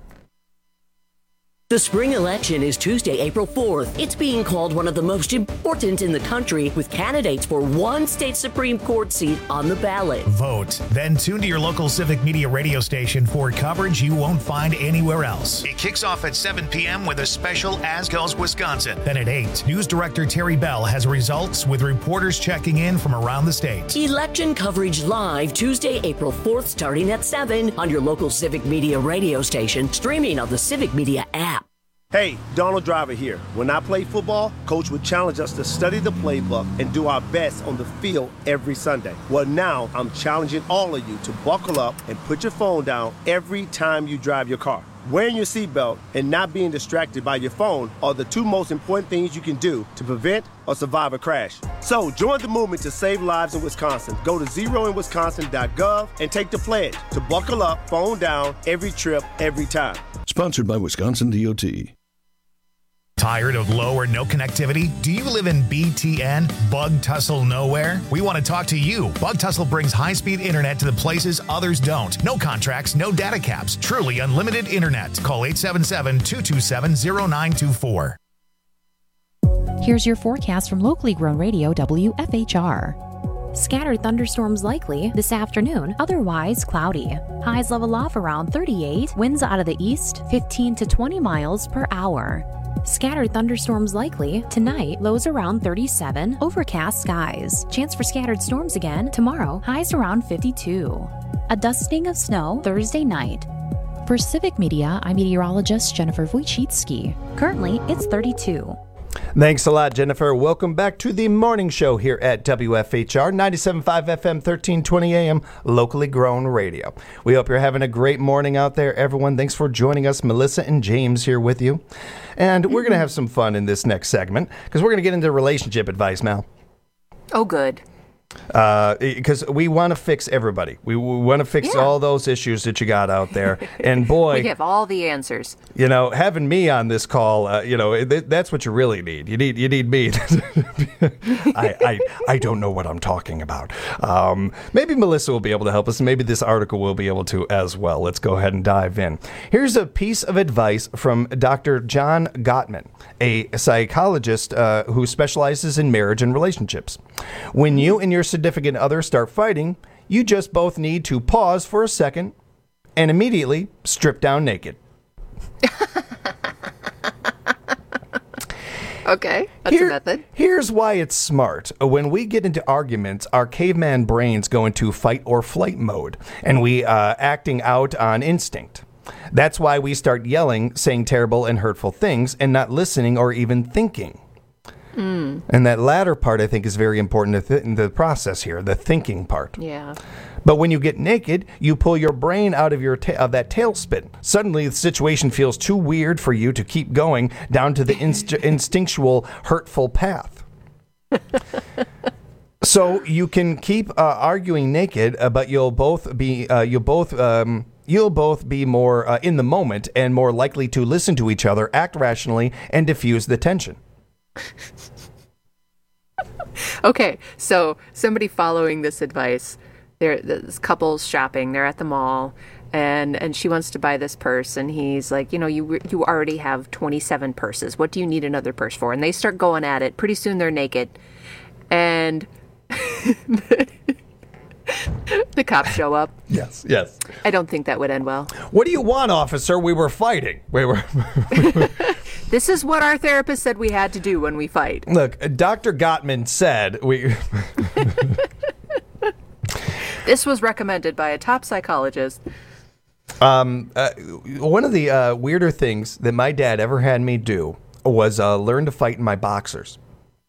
The spring election is Tuesday, April 4th. It's being called one of the most important in the country, with candidates for one state Supreme Court seat on the ballot. Vote. Then tune to your local Civic Media radio station for coverage you won't find anywhere else. It kicks off at 7 p.m. with a special As Goes Wisconsin. Then at 8, News Director Terry Bell has results with reporters checking in from around the state. Election coverage live Tuesday, April 4th, starting at 7 on your local Civic Media radio station, streaming on the Civic Media app. Hey, Donald Driver here. When I played football, Coach would challenge us to study the playbook and do our best on the field every Sunday. Well, now I'm challenging all of you to buckle up and put your phone down every time you drive your car. Wearing your seatbelt and not being distracted by your phone are the two most important things you can do to prevent or survive a crash. So join the movement to save lives in Wisconsin. Go to zeroinwisconsin.gov and take the pledge to buckle up, phone down, every trip, every time. Sponsored by Wisconsin DOT. Tired of low or no connectivity? Do you live in BTN, Bug Tussle Nowhere? We want to talk to you. Bug Tussle brings high-speed internet to the places others don't. No contracts, no data caps. Truly unlimited internet. Call 877-227-0924. Here's your forecast from locally grown radio WFHR. Scattered thunderstorms likely this afternoon, otherwise cloudy. Highs level off around 38, winds out of the east 15 to 20 miles per hour. Scattered thunderstorms likely tonight, lows around 37, overcast skies. Chance for scattered storms again tomorrow, highs around 52. A dusting of snow Thursday night. For Civic Media, I'm meteorologist Jennifer Wojcicki. Currently, it's 32. Thanks a lot, Jennifer. Welcome back to the morning show here at WFHR 97.5 FM, 1320 AM, locally grown radio. We hope you're having a great morning out there, everyone. Thanks for joining us. Melissa and James here with you. And we're going to have some fun in this next segment because we're going to get into relationship advice, Mel. Oh, good. Because we want to fix everybody. We want to fix all those issues that you got out there. And boy, we have all the answers. Having me on this call, that's what you really need. You need me. I don't know what I'm talking about. Maybe Melissa will be able to help us. Maybe this article will be able to as well. Let's go ahead and dive in. Here's a piece of advice from Dr. John Gottman, a psychologist who specializes in marriage and relationships. When you and your significant other start fighting, you just both need to pause for a second and immediately strip down naked. Okay, that's a method. Here's why it's smart. When we get into arguments, our caveman brains go into fight or flight mode, and we acting out on instinct. That's why we start yelling, saying terrible and hurtful things, and not listening or even thinking. And that latter part, I think, is very important in the process here, the thinking part. Yeah. But when you get naked, you pull your brain out of of that tailspin. Suddenly, the situation feels too weird for you to keep going down to the instinctual, hurtful path. So you can keep arguing naked, but you'll both be more in the moment and more likely to listen to each other, act rationally, and diffuse the tension. Okay, so somebody following this advice, this couple's shopping, they're at the mall, and she wants to buy this purse, and he's like, you already have 27 purses. What do you need another purse for? And they start going at it. Pretty soon they're naked, and the cops show up. Yes. I don't think that would end well. What do you want, officer? We were fighting. This is what our therapist said we had to do when we fight. Look, Dr. Gottman said This was recommended by a top psychologist. One of the weirder things that my dad ever had me do was learn to fight in my boxers.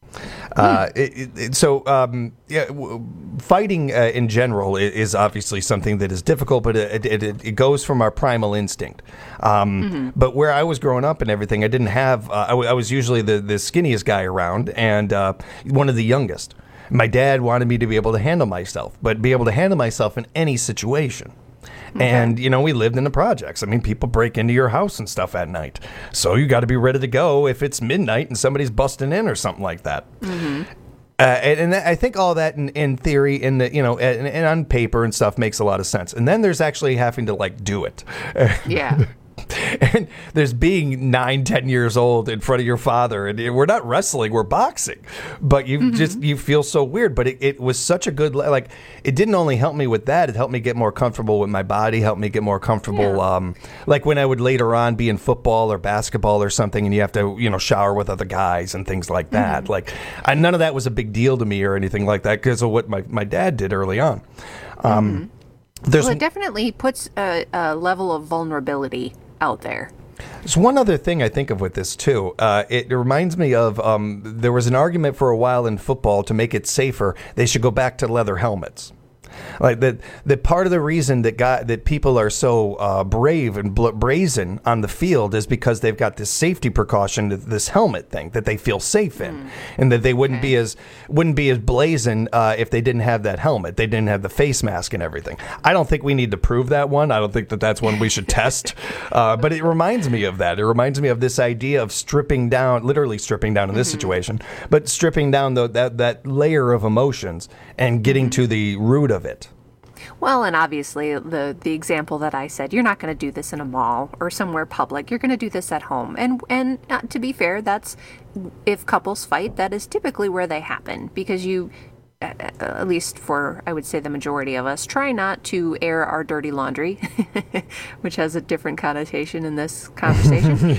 Fighting in general is obviously something that is difficult, but it goes from our primal instinct. But where I was growing up and everything, I didn't have. I was usually the skinniest guy around and one of the youngest. My dad wanted me to be able to handle myself, but be able to handle myself in any situation. Okay. And, we lived in the projects. I mean, people break into your house and stuff at night. So you got to be ready to go if it's midnight and somebody's busting in or something like that. Mm-hmm. And I think all that in theory, and on paper and stuff makes a lot of sense. And then there's actually having to, do it. Yeah. And there's being 9-10 years old in front of your father, and we're not wrestling, we're boxing, but you feel so weird. But it was such a good, it didn't only help me with that, it helped me get more comfortable with my body, helped me get more comfortable, when I would later on be in football or basketball or something, and you have to shower with other guys and things like that. None of that was a big deal to me or anything like that because of what my dad did early on. It definitely puts a level of vulnerability out there. There's one other thing I think of with this too. It reminds me of there was an argument for a while in football to make it safer. They should go back to leather helmets. Like that part of the reason that people are so brave and brazen on the field is because they've got this safety precaution, this helmet thing that they feel safe in, and that they wouldn't be as blazing if they didn't have that helmet. They didn't have the face mask and everything. I don't think we need to prove that one. I don't think that's one we should test. But it reminds me of that. It reminds me of this idea of stripping down, literally stripping down in this situation, but stripping down that layer of emotions and getting to the root of it. Well, and obviously the example that I said, you're not going to do this in a mall or somewhere public. You're going to do this at home. And to be fair, that's if couples fight, that is typically where they happen because you, at least for, I would say, the majority of us, try not to air our dirty laundry, which has a different connotation in this conversation,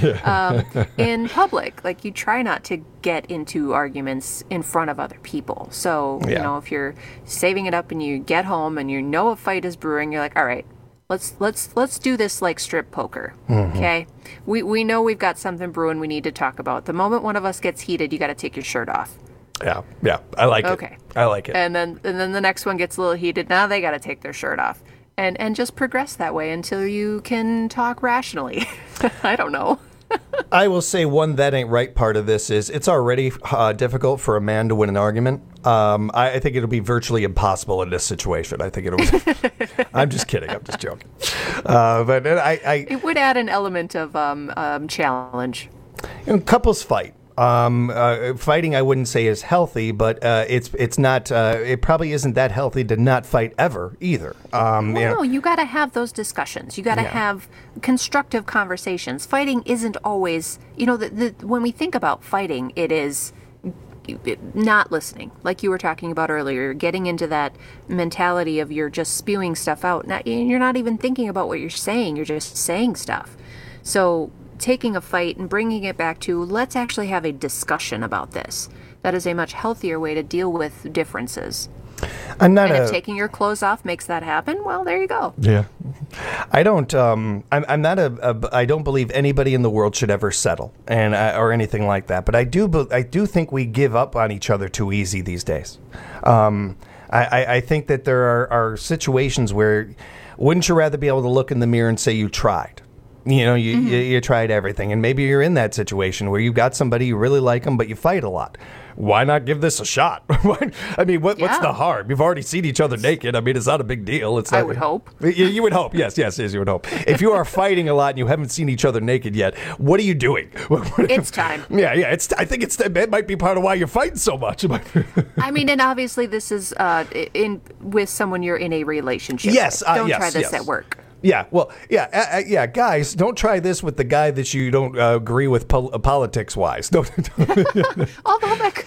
in public. Like, you try not to get into arguments in front of other people. So, if you're saving it up and you get home and you know a fight is brewing, you're like, all right, let's do this like strip poker, okay? We know we've got something brewing we need to talk about. The moment one of us gets heated, you got to take your shirt off. Yeah, I like it. Okay. I like it. And then the next one gets a little heated. Now they got to take their shirt off. And just progress that way until you can talk rationally. I don't know. I will say one that ain't right part of this is it's already difficult for a man to win an argument. I think it'll be virtually impossible in this situation. I think it'll. I'm just kidding. I'm just joking. But it would add an element of challenge. Couples fight. Fighting, I wouldn't say is healthy, but it's not. It probably isn't that healthy to not fight ever either. No, you got to have those discussions. You got to have constructive conversations. Fighting isn't always, when we think about fighting, it is not listening, like you were talking about earlier. You're getting into that mentality of you're just spewing stuff out. You're not even thinking about what you're saying. You're just saying stuff. So taking a fight and bringing it back to let's actually have a discussion about this. That is a much healthier way to deal with differences. If taking your clothes off makes that happen, well, there you go. Yeah, I don't. I don't believe anybody in the world should ever settle or anything like that. But I do think we give up on each other too easy these days. I think that there are situations where wouldn't you rather be able to look in the mirror and say you tried? You know, you tried everything, and maybe you're in that situation where you've got somebody you really like them, but you fight a lot. Why not give this a shot? I mean, what's the harm? You've already seen each other naked. I mean, it's not a big deal. It's not, I would hope. You would hope. Yes, you would hope. If you are fighting a lot and you haven't seen each other naked yet, what are you doing? It's time. Yeah. I think it might be part of why you're fighting so much. I mean, and obviously this is with someone you're in a relationship. Yes. With. Don't try this at work. Yeah, well, guys, don't try this with the guy that you don't agree with politics-wise. Although